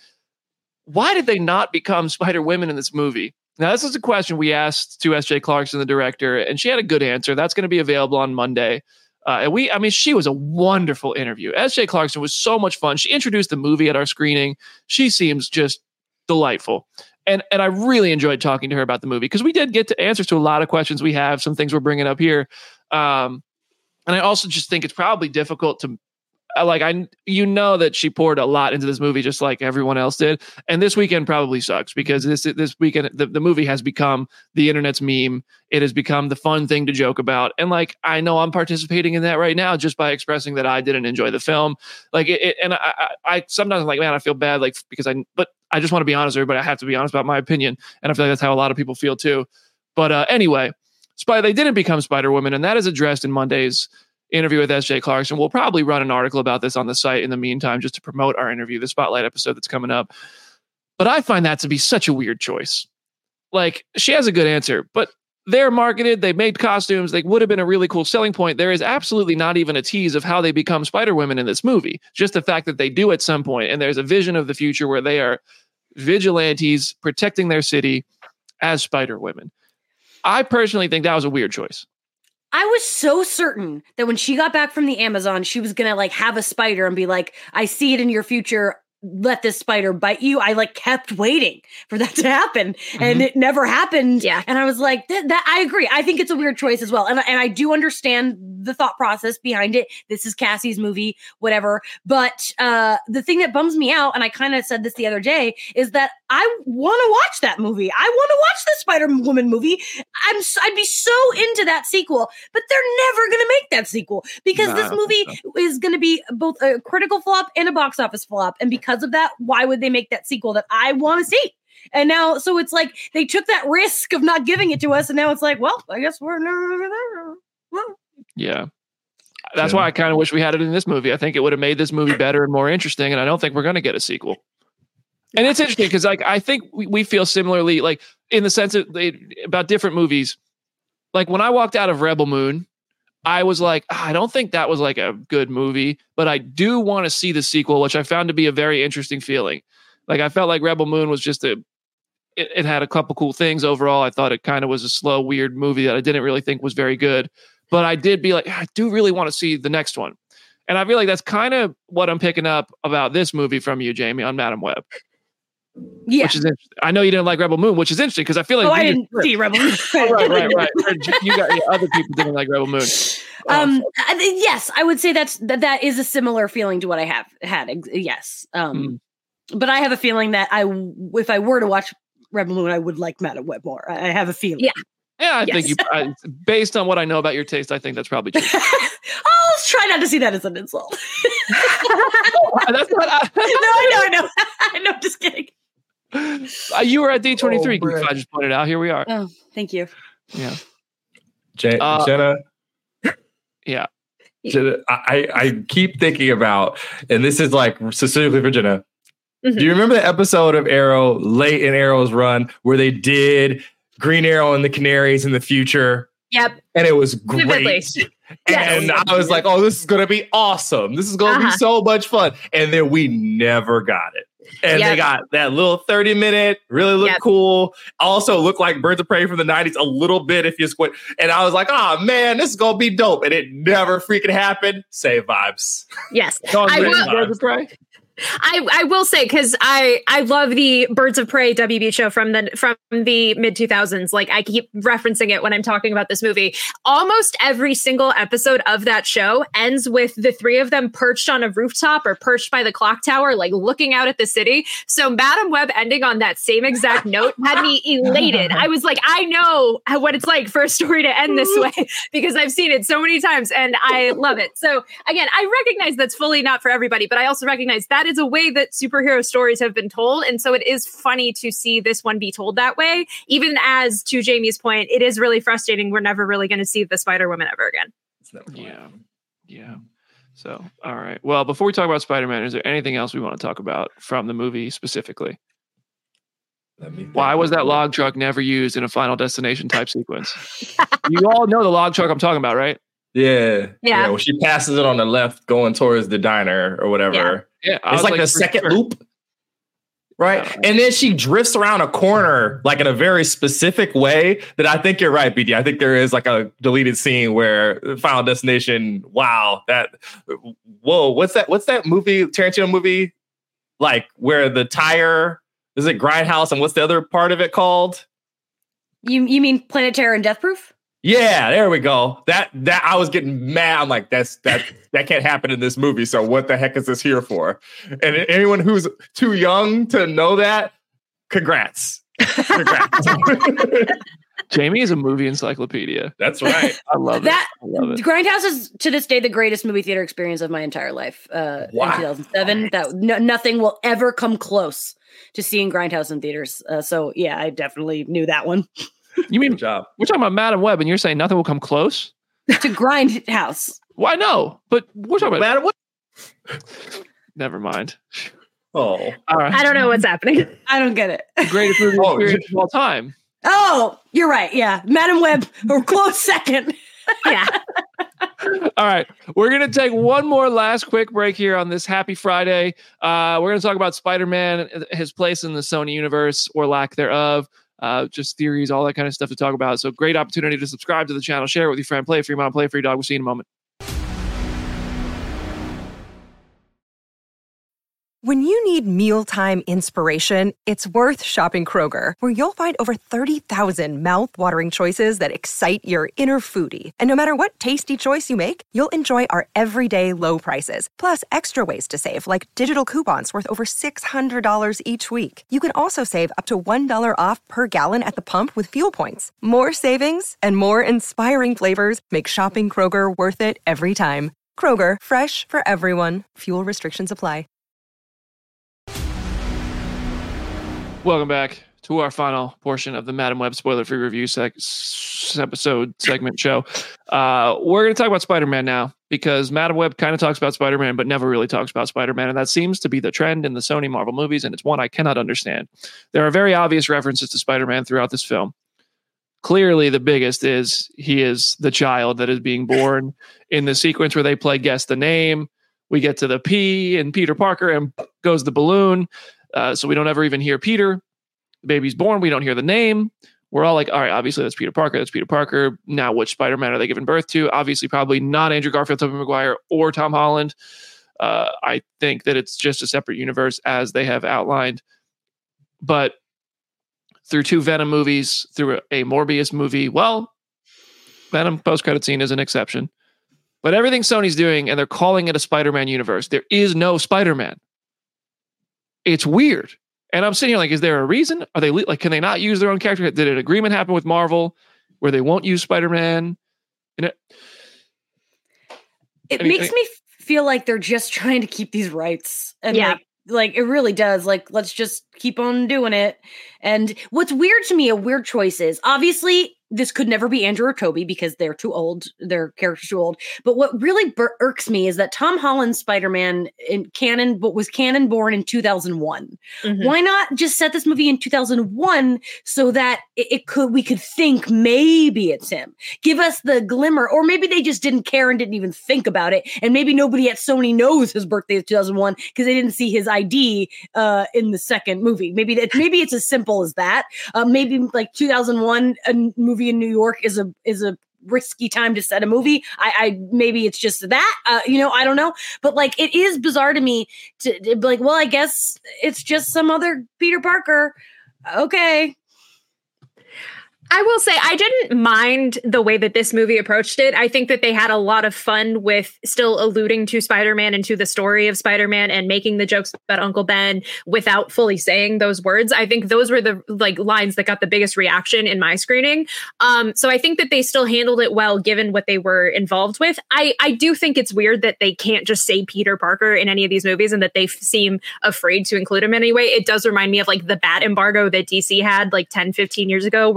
why did they not become Spider-Women in this movie? Now, this is a question we asked to S J Clarkson, the director, and she had a good answer. That's going to be available on Monday. Uh, and we, I mean, she was a wonderful interview. S J Clarkson was so much fun. She introduced the movie at our screening. She seems just delightful. And and I really enjoyed talking to her about the movie because we did get to answers to a lot of questions we have, some things we're bringing up here. Um, and I also just think it's probably difficult to, like, I, you know, that she poured a lot into this movie, just like everyone else did. And this weekend probably sucks because this, this weekend, the, the movie has become the internet's meme. It has become the fun thing to joke about. And like, I know I'm participating in that right now just by expressing that I didn't enjoy the film. Like it, it and I, I, I sometimes I'm like, man, I feel bad. Like, because I, but I just want to be honest with everybody. I have to be honest about my opinion. And I feel like that's how a lot of people feel too. But uh, anyway, Spy, they didn't become Spider-Woman, and that is addressed in Monday's interview with S J Clarkson. We'll probably run an article about this on the site in the meantime, just to promote our interview, the Spotlight episode that's coming up. But I find that to be such a weird choice. Like, she has a good answer, but they're marketed, they made costumes, they would have been a really cool selling point. There is absolutely not even a tease of how they become Spider-Women in this movie. Just the fact that they do at some point, and there's a vision of the future where they are vigilantes protecting their city as Spider-Women. I personally think that was a weird choice. I was so certain that when she got back from the Amazon, she was going to like have a spider and be like, I see it in your future. Let this spider bite you. I like kept waiting for that to happen, mm-hmm. and it never happened. Yeah. And I was like, that, that I agree. I think it's a weird choice as well. And, and I do understand the thought process behind it. This is Cassie's movie, whatever. But uh, the thing that bums me out, and I kind of said this the other day, is that I want to watch that movie. I want to watch the Spider-Woman movie. I'm, I'd be so into that sequel, but they're never going to make that sequel because Nah, this movie so. is going to be both a critical flop and a box office flop. And because of that, why would they make that sequel that I want to see? And now, so it's like they took that risk of not giving it to us, and now it's like, well, I guess we're never there. Well. Yeah. That's why I kind of wish we had it in this movie. I think it would have made this movie better and more interesting, and I don't think we're going to get a sequel. And it's interesting because, like, I think we, we feel similarly, like, in the sense of they, about different movies. Like, when I walked out of Rebel Moon, I was like, oh, I don't think that was like a good movie, but I do want to see the sequel, which I found to be a very interesting feeling. Like, I felt like Rebel Moon was just a, it, it had a couple cool things overall. I thought it kind of was a slow, weird movie that I didn't really think was very good, but I did be like, I do really want to see the next one. And I feel like that's kind of what I'm picking up about this movie from you, Jamie, on Madam Web. Yeah. Which is interesting. I know you didn't like Rebel Moon, which is interesting because I feel like oh, I didn't see Rebel Moon. oh, right, right, right. You got yeah, other people didn't like Rebel Moon. Um, uh, yes, I would say that's that. That is a similar feeling to what I have had. Yes, um, mm. but I have a feeling that I, if I were to watch Rebel Moon, I would like Madam Web more. I have a feeling. Yeah, yeah. I yes. think you, I, based on what I know about your taste, I think that's probably true. I'll try not to see that as an insult. That's not. I, no, I know, I know, I know. Just kidding. Uh, you were at D twenty-three. Oh, I just pointed out. Here we are. Oh, thank you. Yeah. Jen- uh, Jenna. Yeah. Jenna, I, I keep thinking about, and this is like specifically for Jenna. Mm-hmm. Do you remember the episode of Arrow, late in Arrow's run, where they did Green Arrow and the Canaries in the future? Yep. And it was great. Vividly. And yes. I was like, oh, this is going to be awesome. This is going to uh-huh. be so much fun. And then we never got it. And yep. they got that little thirty minute, really look yep. cool. Also look like Birds of Prey from the nineties a little bit if you squint. And I was like, oh man, this is going to be dope. And it never freaking happened. Same vibes. Yes. I will, Birds of Prey. I, I will say, because I, I love the Birds of Prey W B show from the from the mid two thousands. Like, I keep referencing it when I'm talking about this movie. Almost every single episode of that show ends with the three of them perched on a rooftop or perched by the clock tower, like looking out at the city. So Madam Web ending on that same exact note had me elated. I was like, I know what it's like for a story to end this way because I've seen it so many times and I love it. So again, I recognize that's fully not for everybody, but I also recognize that is a way that superhero stories have been told. And so it is funny to see this one be told that way. Even as, to Jamie's point, it is really frustrating. We're never really going to see the Spider-Woman ever again. Yeah. Yeah. So, all right. Well, before we talk about Spider-Man, is there anything else we want to talk about from the movie specifically? Why was that log truck never used in a Final Destination type sequence? You all know the log truck I'm talking about, right? Yeah. Yeah. yeah when she passes it on the left going towards the diner or whatever. Yeah. yeah it's like, like a second sure. loop. Right. Yeah. And then she drifts around a corner like in a very specific way that I think you're right, B D. I think there is like a deleted scene where Final Destination, wow, that whoa, what's that? What's that movie, Tarantino movie? Like where the tire is it Grindhouse and what's the other part of it called? You you mean Planet Terror and Death Proof? Yeah, there we go. That that I was getting mad. I'm like, that's that that can't happen in this movie. So what the heck is this here for? And anyone who's too young to know that, congrats. Congrats. Jamie is a movie encyclopedia. That's right. I love that, it. I love it. Grindhouse is to this day the greatest movie theater experience of my entire life. Uh, wow. In two thousand seven, that no, nothing will ever come close to seeing Grindhouse in theaters. Uh, so yeah, I definitely knew that one. You mean job. We're talking about Madam Web, and you're saying nothing will come close to Grindhouse? Well, I know, but we're talking about Madam Web. Never mind. Oh, all right. I don't know what's happening. I don't get it. The greatest movie oh, experience of all time. Oh, you're right. Yeah, Madam Web, or close second. Yeah. All right. We're going to take one more last quick break here on this happy Friday. Uh, we're going to talk about Spider-Man, his place in the Sony universe or lack thereof. Uh, just theories, all that kind of stuff to talk about. So great opportunity to subscribe to the channel, share it with your friend, play it for your mom, play it for your dog. We'll see you in a moment. When you need mealtime inspiration, it's worth shopping Kroger, where you'll find over thirty thousand mouth-watering choices that excite your inner foodie. And no matter what tasty choice you make, you'll enjoy our everyday low prices, plus extra ways to save, like digital coupons worth over six hundred dollars each week. You can also save up to one dollar off per gallon at the pump with fuel points. More savings and more inspiring flavors make shopping Kroger worth it every time. Kroger, fresh for everyone. Fuel restrictions apply. Welcome back to our final portion of the Madam Web spoiler-free review sec- episode segment show. Uh, we're going to talk about Spider-Man now because Madam Web kind of talks about Spider-Man, but never really talks about Spider-Man, and that seems to be the trend in the Sony Marvel movies, and it's one I cannot understand. There are very obvious references to Spider-Man throughout this film. Clearly, the biggest is he is the child that is being born in the sequence where they play Guess the Name. We get to the P and Peter Parker, and goes the balloon. Uh, so we don't ever even hear Peter. The baby's born. We don't hear the name. We're all like, all right, obviously that's Peter Parker. That's Peter Parker. Now, which Spider-Man are they giving birth to? Obviously, probably not Andrew Garfield, Tobey Maguire, or Tom Holland. Uh, I think that it's just a separate universe as they have outlined. But through two Venom movies, through a, a Morbius movie, well, Venom post-credit scene is an exception. But everything Sony's doing, and they're calling it a Spider-Man universe, there is no Spider-Man. It's weird. And I'm sitting here like, is there a reason? Are they like, can they not use their own character? Did an agreement happen with Marvel where they won't use Spider-Man? And it it I mean, makes I, me feel like they're just trying to keep these rights. And yeah. like, like it really does. Like, let's just keep on doing it. And what's weird to me, a weird choice is obviously this could never be Andrew or Tobey because they're too old. Their characters too old. But what really bur- irks me is that Tom Holland's Spider-Man in canon, but was canon born in two thousand one. Mm-hmm. Why not just set this movie in two thousand one so that it, it could we could think maybe it's him? Give us the glimmer, or maybe they just didn't care and didn't even think about it, and maybe nobody at Sony knows his birthday is two thousand one because they didn't see his I D uh, in the second movie. Maybe that maybe it's as simple as that. Uh, maybe like two thousand one, a movie in New York is a is a risky time to set a movie. I, I maybe it's just that uh, you know I don't know, but like it is bizarre to me to, to be like, well, I guess it's just some other Peter Parker. Okay. I will say I didn't mind the way that this movie approached it. I think that they had a lot of fun with still alluding to Spider-Man and to the story of Spider-Man and making the jokes about Uncle Ben without fully saying those words. I think those were the like lines that got the biggest reaction in my screening. Um, so I think that they still handled it well given what they were involved with. I, I do think it's weird that they can't just say Peter Parker in any of these movies and that they f- seem afraid to include him anyway. It does remind me of like the bat embargo that D C had like ten, fifteen years ago where you like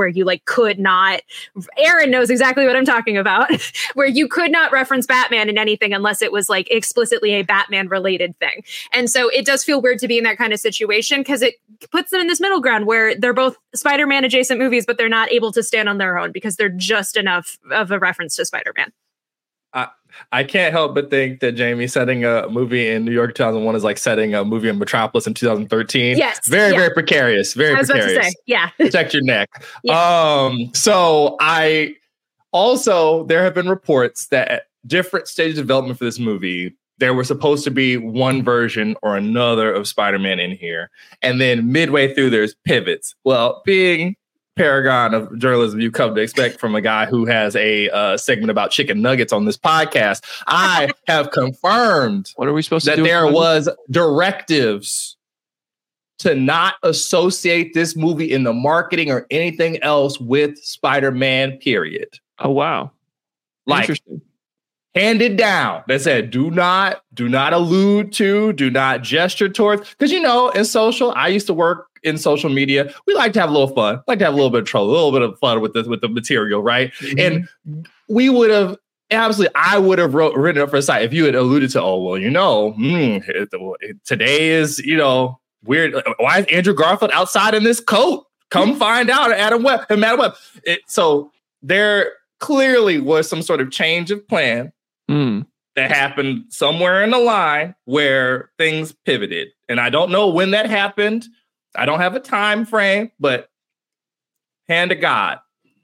could not, Aaron knows exactly what I'm talking about, where you could not reference Batman in anything unless it was like explicitly a Batman related thing. And so it does feel weird to be in that kind of situation because it puts them in this middle ground where they're both Spider-Man adjacent movies, but they're not able to stand on their own because they're just enough of a reference to Spider-Man. I, I can't help but think that Jamie setting a movie in New York two thousand one is like setting a movie in Metropolis in two thousand thirteen. Yes. Very, yeah. very precarious. Very I was precarious. about to say, yeah. Protect your neck. Yeah. Um, so I also, there have been reports that at different stages of development for this movie, there was supposed to be one version or another of Spider-Man in here. And then midway through, there's pivots. Well, being paragon of journalism you come to expect from a guy who has a uh, segment about chicken nuggets on this podcast, I have confirmed what are we supposed to that do there was directives to not associate this movie in the marketing or anything else with Spider-Man, period. Oh, wow. Like, interesting. Handed down. They said, do not, do not allude to, do not gesture towards. Because, you know, in social, I used to work in social media. We like to have a little fun, like to have a little bit of trouble, a little bit of fun with the, with the material, right? Mm-hmm. And we would have, absolutely, I would have wrote, written up for a site if you had alluded to, oh, well, you know, mm, it, it, today is, you know, weird. Why is Andrew Garfield outside in this coat? Come find out, Adam Webb and Madam Webb. It, so there clearly was some sort of change of plan. Mm. That happened somewhere in the line where things pivoted. And I don't know when that happened. I don't have a time frame, but hand to God.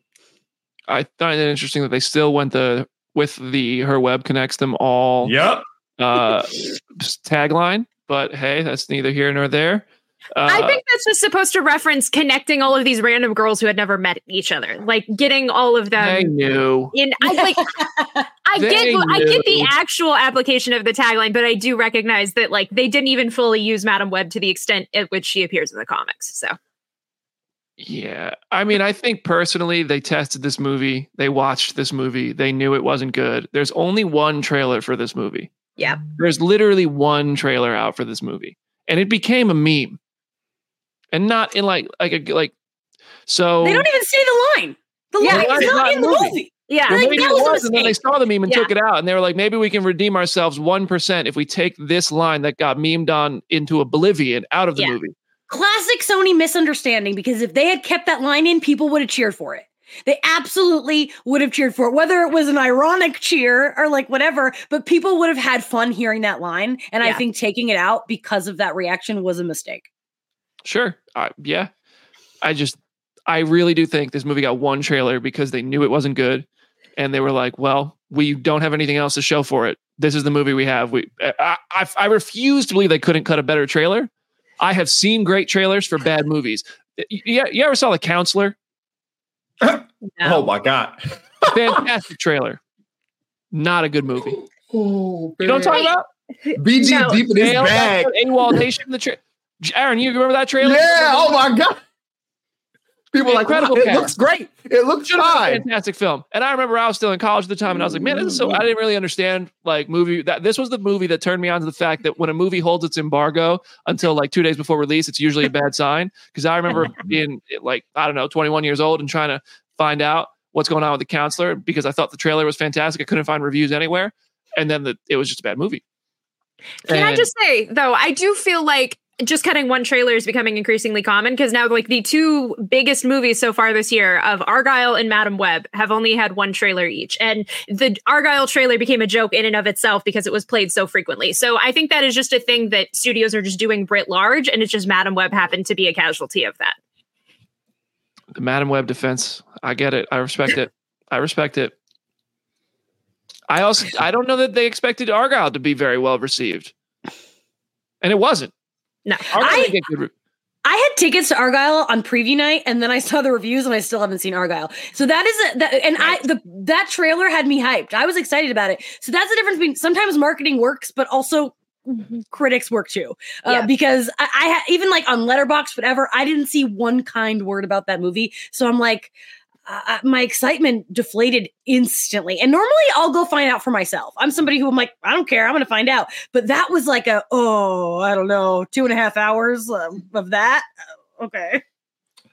I find it interesting that they still went the with the Her Web Connects Them All yep. uh, tagline. But hey, that's neither here nor there. Uh, I think that's just supposed to reference connecting all of these random girls who had never met each other, like getting all of them. They knew. In I like, I They get, I get the knew. actual application of the tagline, but I do recognize that like they didn't even fully use Madam Web to the extent at which she appears in the comics. So, yeah, I mean, I think personally, they tested this movie, they watched this movie, they knew it wasn't good. There's only one trailer for this movie. yeah, There's literally one trailer out for this movie, and it became a meme. And not in like like a like so They don't even say the line. The Yeah, line it's is not not in in the the movie. movie. yeah. Well, Like, maybe that it was a was, and then they mistake. saw the meme and Yeah. took it out, and they were like, maybe we can redeem ourselves one percent if we take this line that got memed on into oblivion out of the Yeah. movie. Classic Sony misunderstanding, because if they had kept that line in, people would have cheered for it. They absolutely would have cheered for it, whether it was an ironic cheer or like whatever, but people would have had fun hearing that line. And I Yeah. think taking it out because of that reaction was a mistake. Sure, uh, yeah. I just, I really do think this movie got one trailer because they knew it wasn't good, and they were like, "Well, we don't have anything else to show for it. This is the movie we have." We, I, I, I refuse to believe they couldn't cut a better trailer. I have seen great trailers for bad movies. You, you ever saw The Counselor? Oh my God. Fantastic trailer. Not a good movie. Oh, You know what I'm talking about? B G No. deep in his Nailed bag. that AWOL Nation. The tra- Aaron, you remember that trailer? Yeah. Oh my God. People are like, Incredible wow, it cast. looks great. It looks Should have been a fine. fantastic film. And I remember I was still in college at the time, and I was like, man, this is so. I didn't really understand like movie. That this was the movie that turned me on to the fact that when a movie holds its embargo until like two days before release, it's usually a bad sign. Because I remember being like, I don't know, twenty-one years old and trying to find out what's going on with The Counselor because I thought the trailer was fantastic. I couldn't find reviews anywhere, and then the, it was just a bad movie. Can I And- just say though, I do feel like just cutting one trailer is becoming increasingly common because now like the two biggest movies so far this year of Argyle and Madam Web have only had one trailer each. And the Argyle trailer became a joke in and of itself because it was played so frequently. So I think that is just a thing that studios are just doing writ large, and it's just Madam Web happened to be a casualty of that. The Madam Web defense. I get it. I respect it. I respect it. I also I don't know that they expected Argyle to be very well received. And it wasn't. No. Argyle I- didn't get good re- I had tickets to Argyle on preview night, and then I saw the reviews, and I still haven't seen Argyle. So that is a, that, and I the that trailer had me hyped. I was excited about it. So that's the difference between sometimes marketing works, but also critics work too. Uh, Yeah. Because I, I had even like on Letterboxd, whatever, I didn't see one kind word about that movie. So I'm like, uh, my excitement deflated instantly. And normally I'll go find out for myself. I'm somebody who I'm like, I don't care. I'm going to find out. But that was like a, oh, I don't know, two and a half hours um, of that. Uh, okay.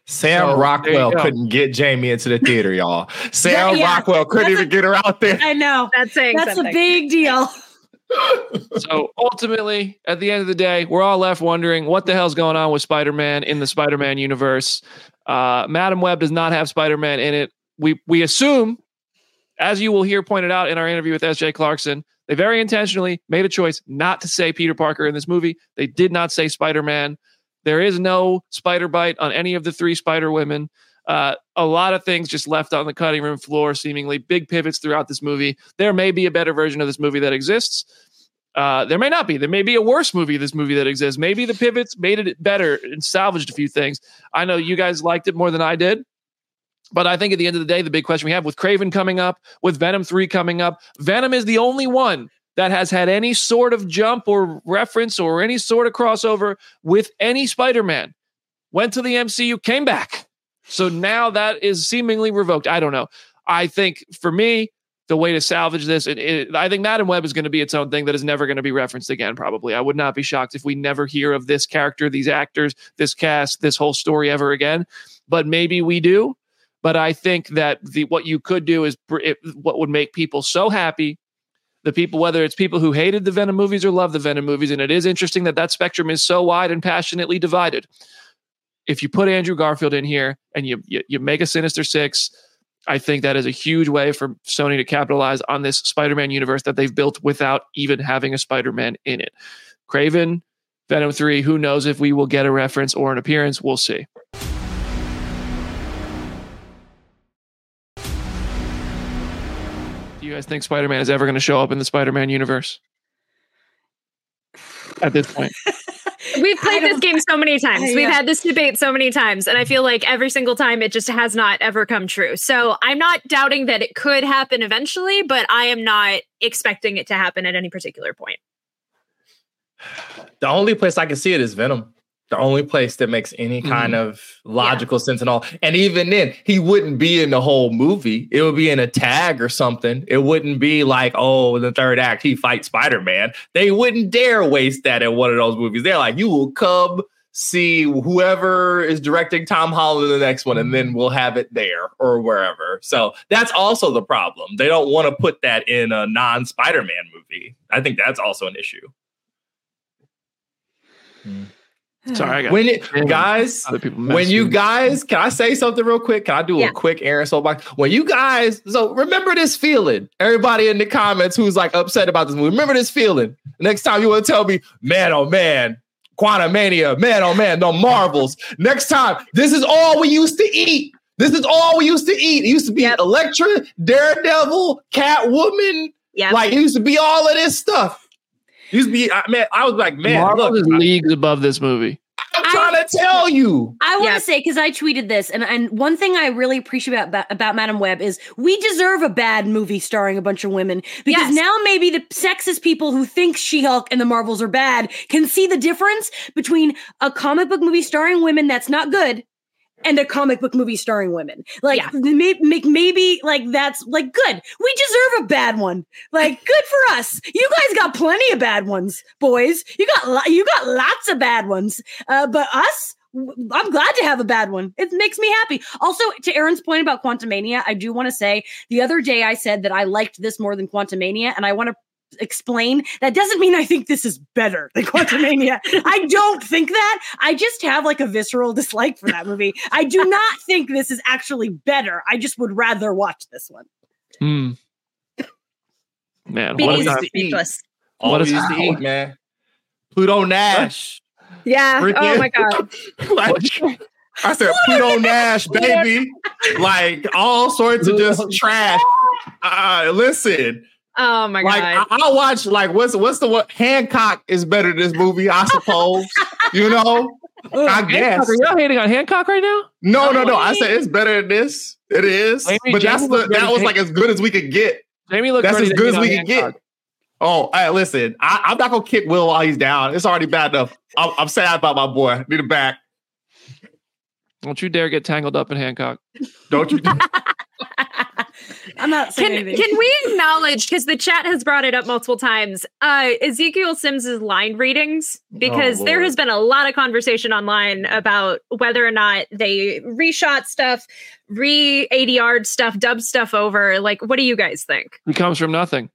Sam So, Rockwell there you go. couldn't get Jamie into the theater, y'all. Sam Yeah, Rockwell couldn't that's even a- get her out there. I know. That's saying That's something. a big deal. So ultimately, at the end of the day, we're all left wondering what the hell's going on with Spider-Man in the Spider-Man universe. Uh, Madam Web does not have Spider-Man in it. We we assume, as you will hear pointed out in our interview with S J Clarkson, they very intentionally made a choice not to say Peter Parker in this movie. They did not say Spider-Man. There is no spider bite on any of the three Spider-Women. Uh, a lot of things just left on the cutting room floor, seemingly big pivots throughout this movie. There may be a better version of this movie that exists. Uh, there may not be. There may be a worse movie of this movie that exists. Maybe the pivots made it better and salvaged a few things. I know you guys liked it more than I did. But I think at the end of the day, the big question we have with Kraven coming up, with Venom three coming up, Venom is the only one that has had any sort of jump or reference or any sort of crossover with any Spider-Man. Went to the M C U, came back. So now that is seemingly revoked. I don't know. I think for me, the way to salvage this, it, it, I think Madam Web is going to be its own thing that is never going to be referenced again, probably. I would not be shocked if we never hear of this character, these actors, this cast, this whole story ever again. But maybe we do. But I think that the what you could do is it, what would make people so happy, the people, whether it's people who hated the Venom movies or love the Venom movies, and it is interesting that that spectrum is so wide and passionately divided. If you put Andrew Garfield in here and you, you you make a Sinister Six, I think that is a huge way for Sony to capitalize on this Spider-Man universe that they've built without even having a Spider-Man in it. Kraven, Venom three, who knows if we will get a reference or an appearance? We'll see. Do you guys think Spider-Man is ever going to show up in the Spider-Man universe? At this point. We've played this game so many times. I, We've yeah. had this debate so many times. And I feel like every single time it just has not ever come true. So I'm not doubting that it could happen eventually, but I am not expecting it to happen at any particular point. The only place I can see it is Venom. The only place that makes any kind Mm-hmm. of logical yeah. sense and all. And even then, he wouldn't be in the whole movie. It would be in a tag or something. It wouldn't be like, oh, in the third act, he fights Spider-Man. They wouldn't dare waste that in one of those movies. They're like, you will come see whoever is directing Tom Holland in the next one, and then we'll have it there or wherever. So that's also the problem. They don't want to put that in a non-Spider-Man movie. I think that's also an issue. Hmm. Sorry, I got when it, guys, when you guys, can I say something real quick? Can I do yeah. a quick Aaron Soapbox? When you guys, so remember this feeling, everybody in the comments who's like upset about this movie, remember this feeling. Next time you want to tell me, man, oh man, Quantumania, man, oh man, the Marvels. Next time, this is all we used to eat. This is all we used to eat. It used to be yep. Elektra, Daredevil, Catwoman. Yeah, like it used to be all of this stuff. Used to be, I man, I was like, man, Marvel look, is leagues above this movie. I'm trying I, to tell you. I want to yep. say, because I tweeted this, and, and one thing I really appreciate about, about Madam Web is we deserve a bad movie starring a bunch of women. Because yes. now maybe the sexist people who think She-Hulk and the Marvels are bad can see the difference between a comic book movie starring women that's not good and a comic book movie starring women. Like, yeah. may, make maybe, like, that's, like, good. We deserve a bad one. Like, good for us. You guys got plenty of bad ones, boys. You got lo- you got lots of bad ones. Uh, but us, I'm glad to have a bad one. It makes me happy. Also, to Aaron's point about Quantumania, I do want to say, the other day I said that I liked this more than Quantumania, and I want to explain that doesn't mean I think this is better than Quantumania. I don't think that. I just have like a visceral dislike for that movie. I do not think this is actually better. I just would rather watch this one. Hmm. Man, what what is a speechless. What is to eat, man? Pluto Nash. Yeah. Freaking. Oh my god. Like, I said Pluto Nash, baby. Like all sorts of just trash. Uh, listen. Oh my like, god! I, I watch like what's what's the what Hancock is better than this movie, I suppose. You know, Ooh, I guess. Are y'all hating on Hancock right now? No, no, no. I said it's better than this. It is, Jamie, but that's the, that was like as good as we could get. Jamie looked. That's as good as we could get. Oh, hey, listen, I, I'm not gonna kick Will while he's down. It's already bad enough. I'm, I'm sad about my boy. Need him back. Don't you dare get tangled up in Hancock. Don't you? I'm not saying Can, anything. can we acknowledge, because the chat has brought it up multiple times, uh, Ezekiel Sims's line readings? Because Oh, there Lord. has been a lot of conversation online about whether or not they reshot stuff, re-A D R'd stuff, dubbed stuff over. Like, what do you guys think? He comes from nothing.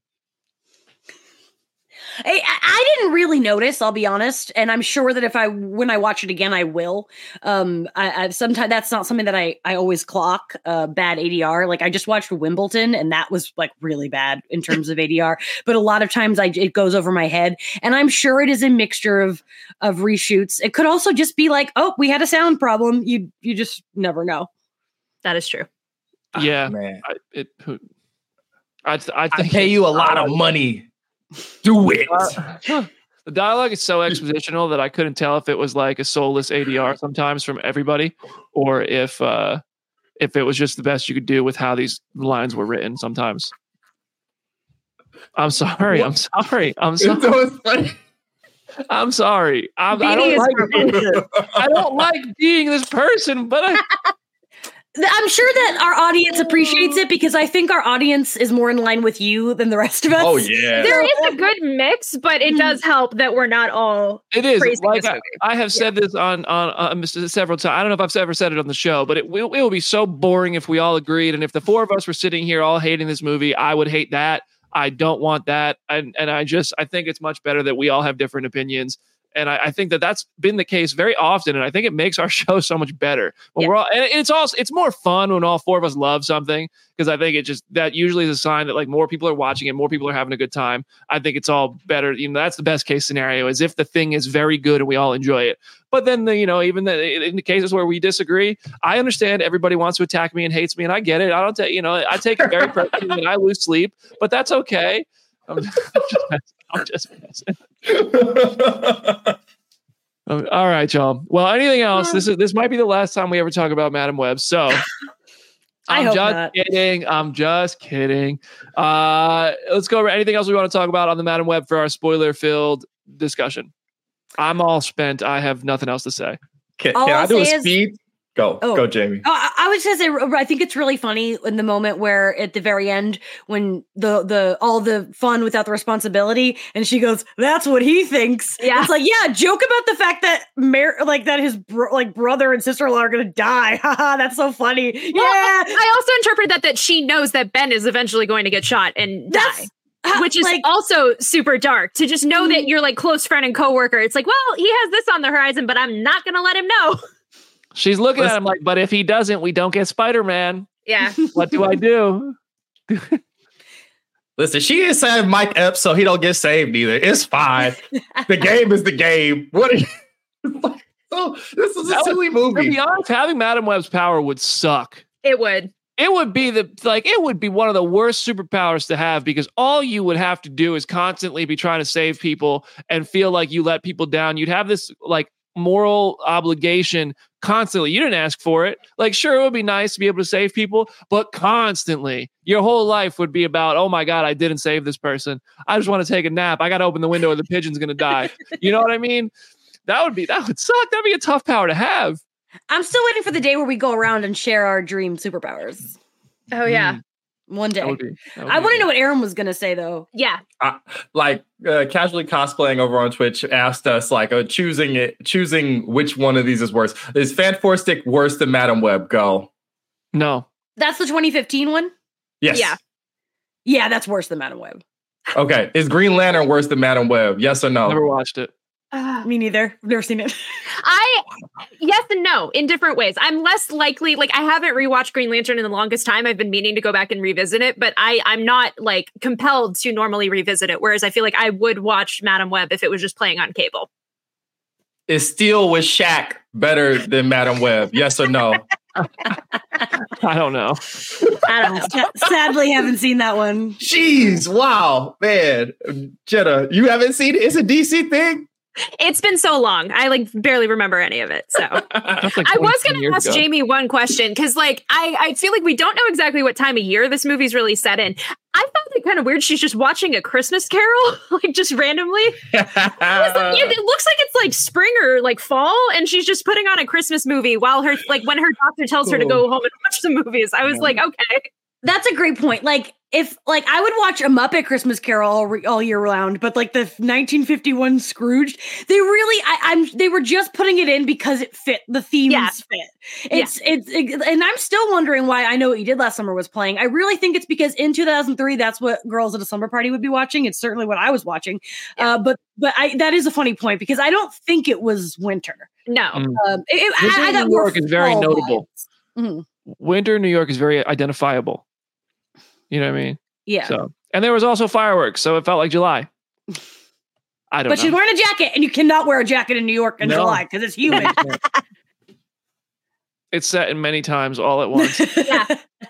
I, I didn't really notice, I'll be honest, and I'm sure that if I when I watch it again, I will. Um, I, I sometimes that's not something that I I always clock uh, bad A D R. Like I just watched Wimbledon, and that was like really bad in terms of A D R. But a lot of times, I it goes over my head, and I'm sure it is a mixture of of reshoots. It could also just be like, oh, we had a sound problem. You you just never know. That is true. Yeah, Man, I, it. I, I I think pay you a lot of money. Do it. Uh, the dialogue is so expositional that I couldn't tell if it was like a soulless A D R sometimes from everybody, or if uh, if it was just the best you could do with how these lines were written. Sometimes. I'm sorry. I'm sorry. I'm sorry. So it's funny. I'm sorry. I'm, I Beanie don't is like. I don't like being this person, but I. I'm sure that our audience appreciates it because I think our audience is more in line with you than the rest of us. Oh yeah. There is a good mix, but it does help that we're not all. It is praising like this I, movie. I have said this on on uh, several times. I don't know if I've ever said it on the show, but it will it will be so boring if we all agreed. And if the four of us were sitting here all hating this movie, I would hate that. I don't want that, and and I just I think it's much better that we all have different opinions. And I, I think that that's been the case very often, and I think it makes our show so much better. When Yeah. we're all, and it's also it's more fun when all four of us love something, because I think it just that usually is a sign that like more people are watching it, more people are having a good time. I think it's all better. You know, that's the best case scenario, is if the thing is very good and we all enjoy it. But then the, you know, even the, in the cases where we disagree, I understand everybody wants to attack me and hates me, and I get it. I don't take you know I take it very personally and I lose sleep, but that's okay. I'm just, I'm just messing. Um, all right, y'all. Well, anything else? This is this might be the last time we ever talk about Madam Web. So I I'm hope just not. kidding. I'm just kidding. Uh, let's go over anything else we want to talk about on the Madam Web for our spoiler-filled discussion. I'm all spent. I have nothing else to say. Can, All can I I'll do a say is- speed? Go, Oh. go, Jamie. Oh, I, I was gonna say, I think it's really funny in the moment where at the very end, when the the all the fun without the responsibility, and she goes, "That's what he thinks." Yeah. It's like, yeah, joke about the fact that Mar- like that his bro- like brother and sister in law are gonna die. Haha, that's so funny. Well, yeah, I also interpret that that she knows that Ben is eventually going to get shot and die. that's how- Which is like, also super dark to just know that your like close friend and coworker. It's like, well, he has this on the horizon, but I'm not going to let him know. She's looking at him like, but if he doesn't, we don't get Spider-Man. Yeah. What do I do? Listen, she didn't save Mike Epps, so he don't get saved either. It's fine. The game is the game. What? Are you, oh, this is a That was- silly To movie. be honest, having Madam Web's power would suck. It would. It would be the like it would be one of the worst superpowers to have, because all you would have to do is constantly be trying to save people and feel like you let people down. You'd have this like moral obligation constantly. You didn't ask for it. Like, sure, it would be nice to be able to save people, but constantly your whole life would be about, oh my God, I didn't save this person. I just want to take a nap. I got to open the window or the pigeon's going to die. You know what I mean? That would be, that would suck. That'd be a tough power to have. I'm still waiting for the day where we go around and share our dream superpowers. Oh, yeah. One day. That would be, that would I be want to good. know what Aaron was gonna say though. Yeah. Uh, like uh, casually cosplaying over on Twitch asked us like uh, choosing it, choosing which one of these is worse. Is Fan Four Stick worse than Madam Web? Go. No. That's the twenty fifteen one. Yes. Yeah. Yeah, that's worse than Madam Web. Okay. Is Green Lantern worse than Madam Web? Yes or no? Never watched it. Uh, Me neither. I've never seen it. I, yes and no, in different ways. I'm less likely, like, I haven't rewatched Green Lantern in the longest time. I've been meaning to go back and revisit it, but I, I'm not, like, compelled to normally revisit it, whereas I feel like I would watch Madam Web if it was just playing on cable. Is Steel with Shaq better than Madam Web? Yes or no? I don't know. I don't know. Sa- Sadly, haven't seen that one. Jeez, wow, man. Jenna, you haven't seen it? It's a D C thing? It's been so long. I, like, barely remember any of it, so. That's like I was twenty going years to ask ago. Jamie one question because, like, I, I feel like we don't know exactly what time of year this movie's really set in. I found it kind of weird. She's just watching A Christmas Carol, like, just randomly. I was like, yeah, it looks like it's like spring or like fall, and she's just putting on a Christmas movie while her, like, when her doctor tells her to go home and watch the movies. I was like, okay. That's a great point. Like, if like I would watch a Muppet Christmas Carol all, re- all year round, but like the nineteen fifty-one Scrooged, they really, I, I'm, they were just putting it in because it fit the themes Yeah. fit. It's, yeah. it's, it, and I'm still wondering why I Know What You Did Last Summer was playing. I really think it's because in two thousand three, that's what girls at a slumber party would be watching. It's certainly what I was watching. Yeah. Uh, but, but I, that is a funny point because I don't think it was winter. No, mm. um, it, it, I, I got New York is very notable. Mm-hmm. Winter in New York is very identifiable. You know what I mean? Yeah. So, and there was also fireworks, so it felt like July. I don't but know. she's wearing a jacket, and you cannot wear a jacket in New York in no. July because it's humid. It's set in many times all at once. Yeah.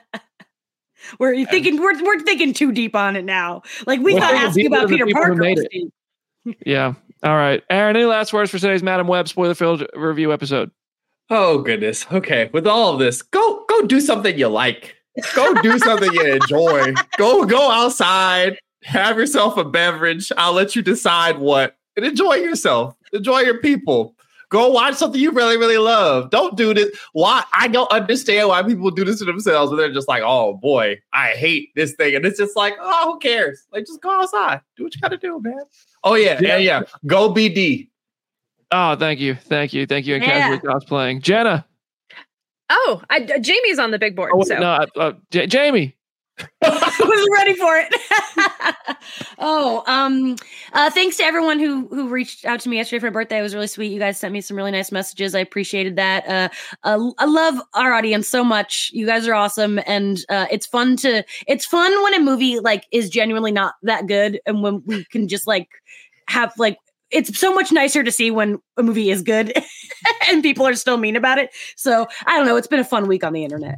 We're thinking we're we're thinking too deep on it now. Like we we're thought asking about Peter Parker. Yeah. All right. Aaron, any last words for today's Madam Web spoiler-filled review episode? Oh goodness. Okay. With all of this, go go do something you like. Go do something you enjoy. Go go outside. Have yourself a beverage. I'll let you decide what. And enjoy yourself. Enjoy your people. Go watch something you really, really love. Don't do this. Why? I don't understand why people do this to themselves. And they're just like, oh boy, I hate this thing. And it's just like, oh, who cares? Like, just go outside. Do what you got to do, man. Oh yeah, yeah, yeah. Go B D. Oh, thank you, thank you, thank you. And yeah. casually cosplaying, Jenna. Oh, I, uh, Jamie's on the big board. Oh, so. no, uh, J- Jamie. I wasn't ready for it. oh, um, uh, thanks to everyone who who reached out to me yesterday for my birthday. It was really sweet. You guys sent me some really nice messages. I appreciated that. Uh, uh, I love our audience so much. You guys are awesome, and uh, it's fun to. It's fun when a movie like is genuinely not that good, and when we can just like have like. It's so much nicer to see when a movie is good and people are still mean about it. So I don't know. It's been a fun week on the internet.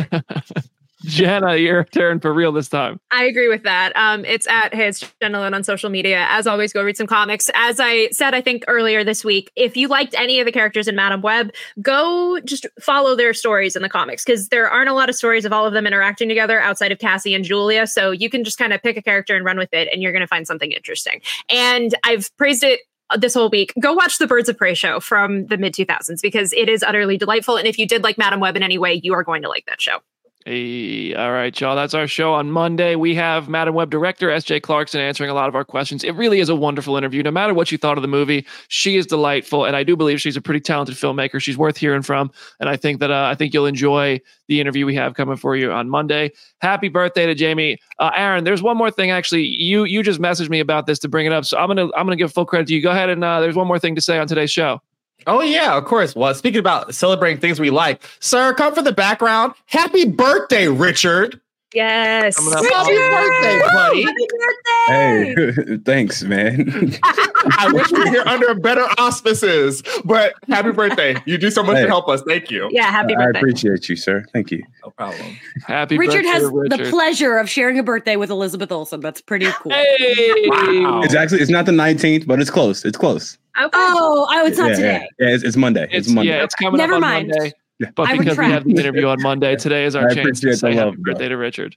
Jenna, your turn for real this time. I agree with that. Um, it's at Hey, it's Jenna Lynn on social media. As always, go read some comics. As I said, I think earlier this week, if you liked any of the characters in Madam Web, go just follow their stories in the comics because there aren't a lot of stories of all of them interacting together outside of Cassie and Julia. So you can just kind of pick a character and run with it, and you're going to find something interesting. And I've praised it this whole week. Go watch the Birds of Prey show from the mid two thousands because it is utterly delightful. And if you did like Madam Web in any way, you are going to like that show. Hey, all right, y'all. That's our show on Monday. We have Madam Web director S J Clarkson answering a lot of our questions. It really is a wonderful interview. No matter what you thought of the movie, she is delightful, and I do believe she's a pretty talented filmmaker. She's worth hearing from, and I think that uh, I think you'll enjoy the interview we have coming for you on Monday. Happy birthday to Jamie. Uh, Aaron, there's one more thing. Actually, you you just messaged me about this to bring it up, so I'm gonna I'm gonna give full credit to you. Go ahead and uh, there's one more thing to say on today's show. Oh, yeah, of course. Well, speaking about celebrating things we like, sir, come for the background. Happy birthday, Richard. Yes. Happy birthday, buddy. Happy birthday. Hey, thanks, man. I wish we were here under better auspices, but happy birthday. You do so much Hey. to help us. Thank you. Yeah, happy I birthday. appreciate you, sir. Thank you. No problem. Happy Richard birthday, has Richard. the pleasure of sharing a birthday with Elizabeth Olsen. That's pretty cool. Hey, Wow. It's actually it's not the nineteenth, but it's close. It's close. Okay. Oh, oh, it's not yeah, today. Yeah, yeah it's, it's Monday. It's, It's, Monday. yeah, it's coming Never up on mind. Monday. Yeah. But I because we retract. have the interview on Monday, today is our I chance to appreciate say the happy love, bro. birthday to Richard.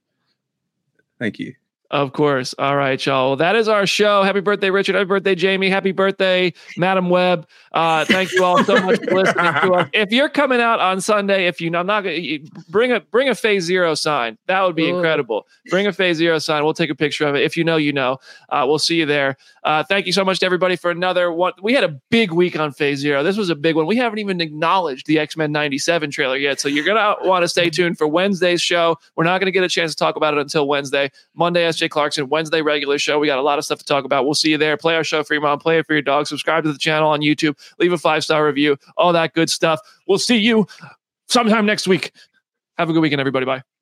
Thank you. Of course. All right, y'all. Well, that is our show. Happy birthday, Richard. Happy birthday, Jamie. Happy birthday, Madam Web. Uh, thank you all so much for listening to us. If you're coming out on Sunday, if you know, I'm not going to bring a bring a Phase Zero sign. That would be Ooh. incredible. Bring a Phase Zero sign. We'll take a picture of it. If you know, you know. Uh, we'll see you there. Uh, thank you so much to everybody for another one. We had a big week on Phase Zero. This was a big one. We haven't even acknowledged the X-Men ninety-seven trailer yet. So you're going to want to stay tuned for Wednesday's show. We're not going to get a chance to talk about it until Wednesday. Monday, S J Clarkson. Wednesday, regular show. We got a lot of stuff to talk about. We'll see you there. Play our show for your mom. Play it for your dog. Subscribe to the channel on YouTube. Leave a five-star review. All that good stuff. We'll see you sometime next week. Have a good weekend, everybody. Bye.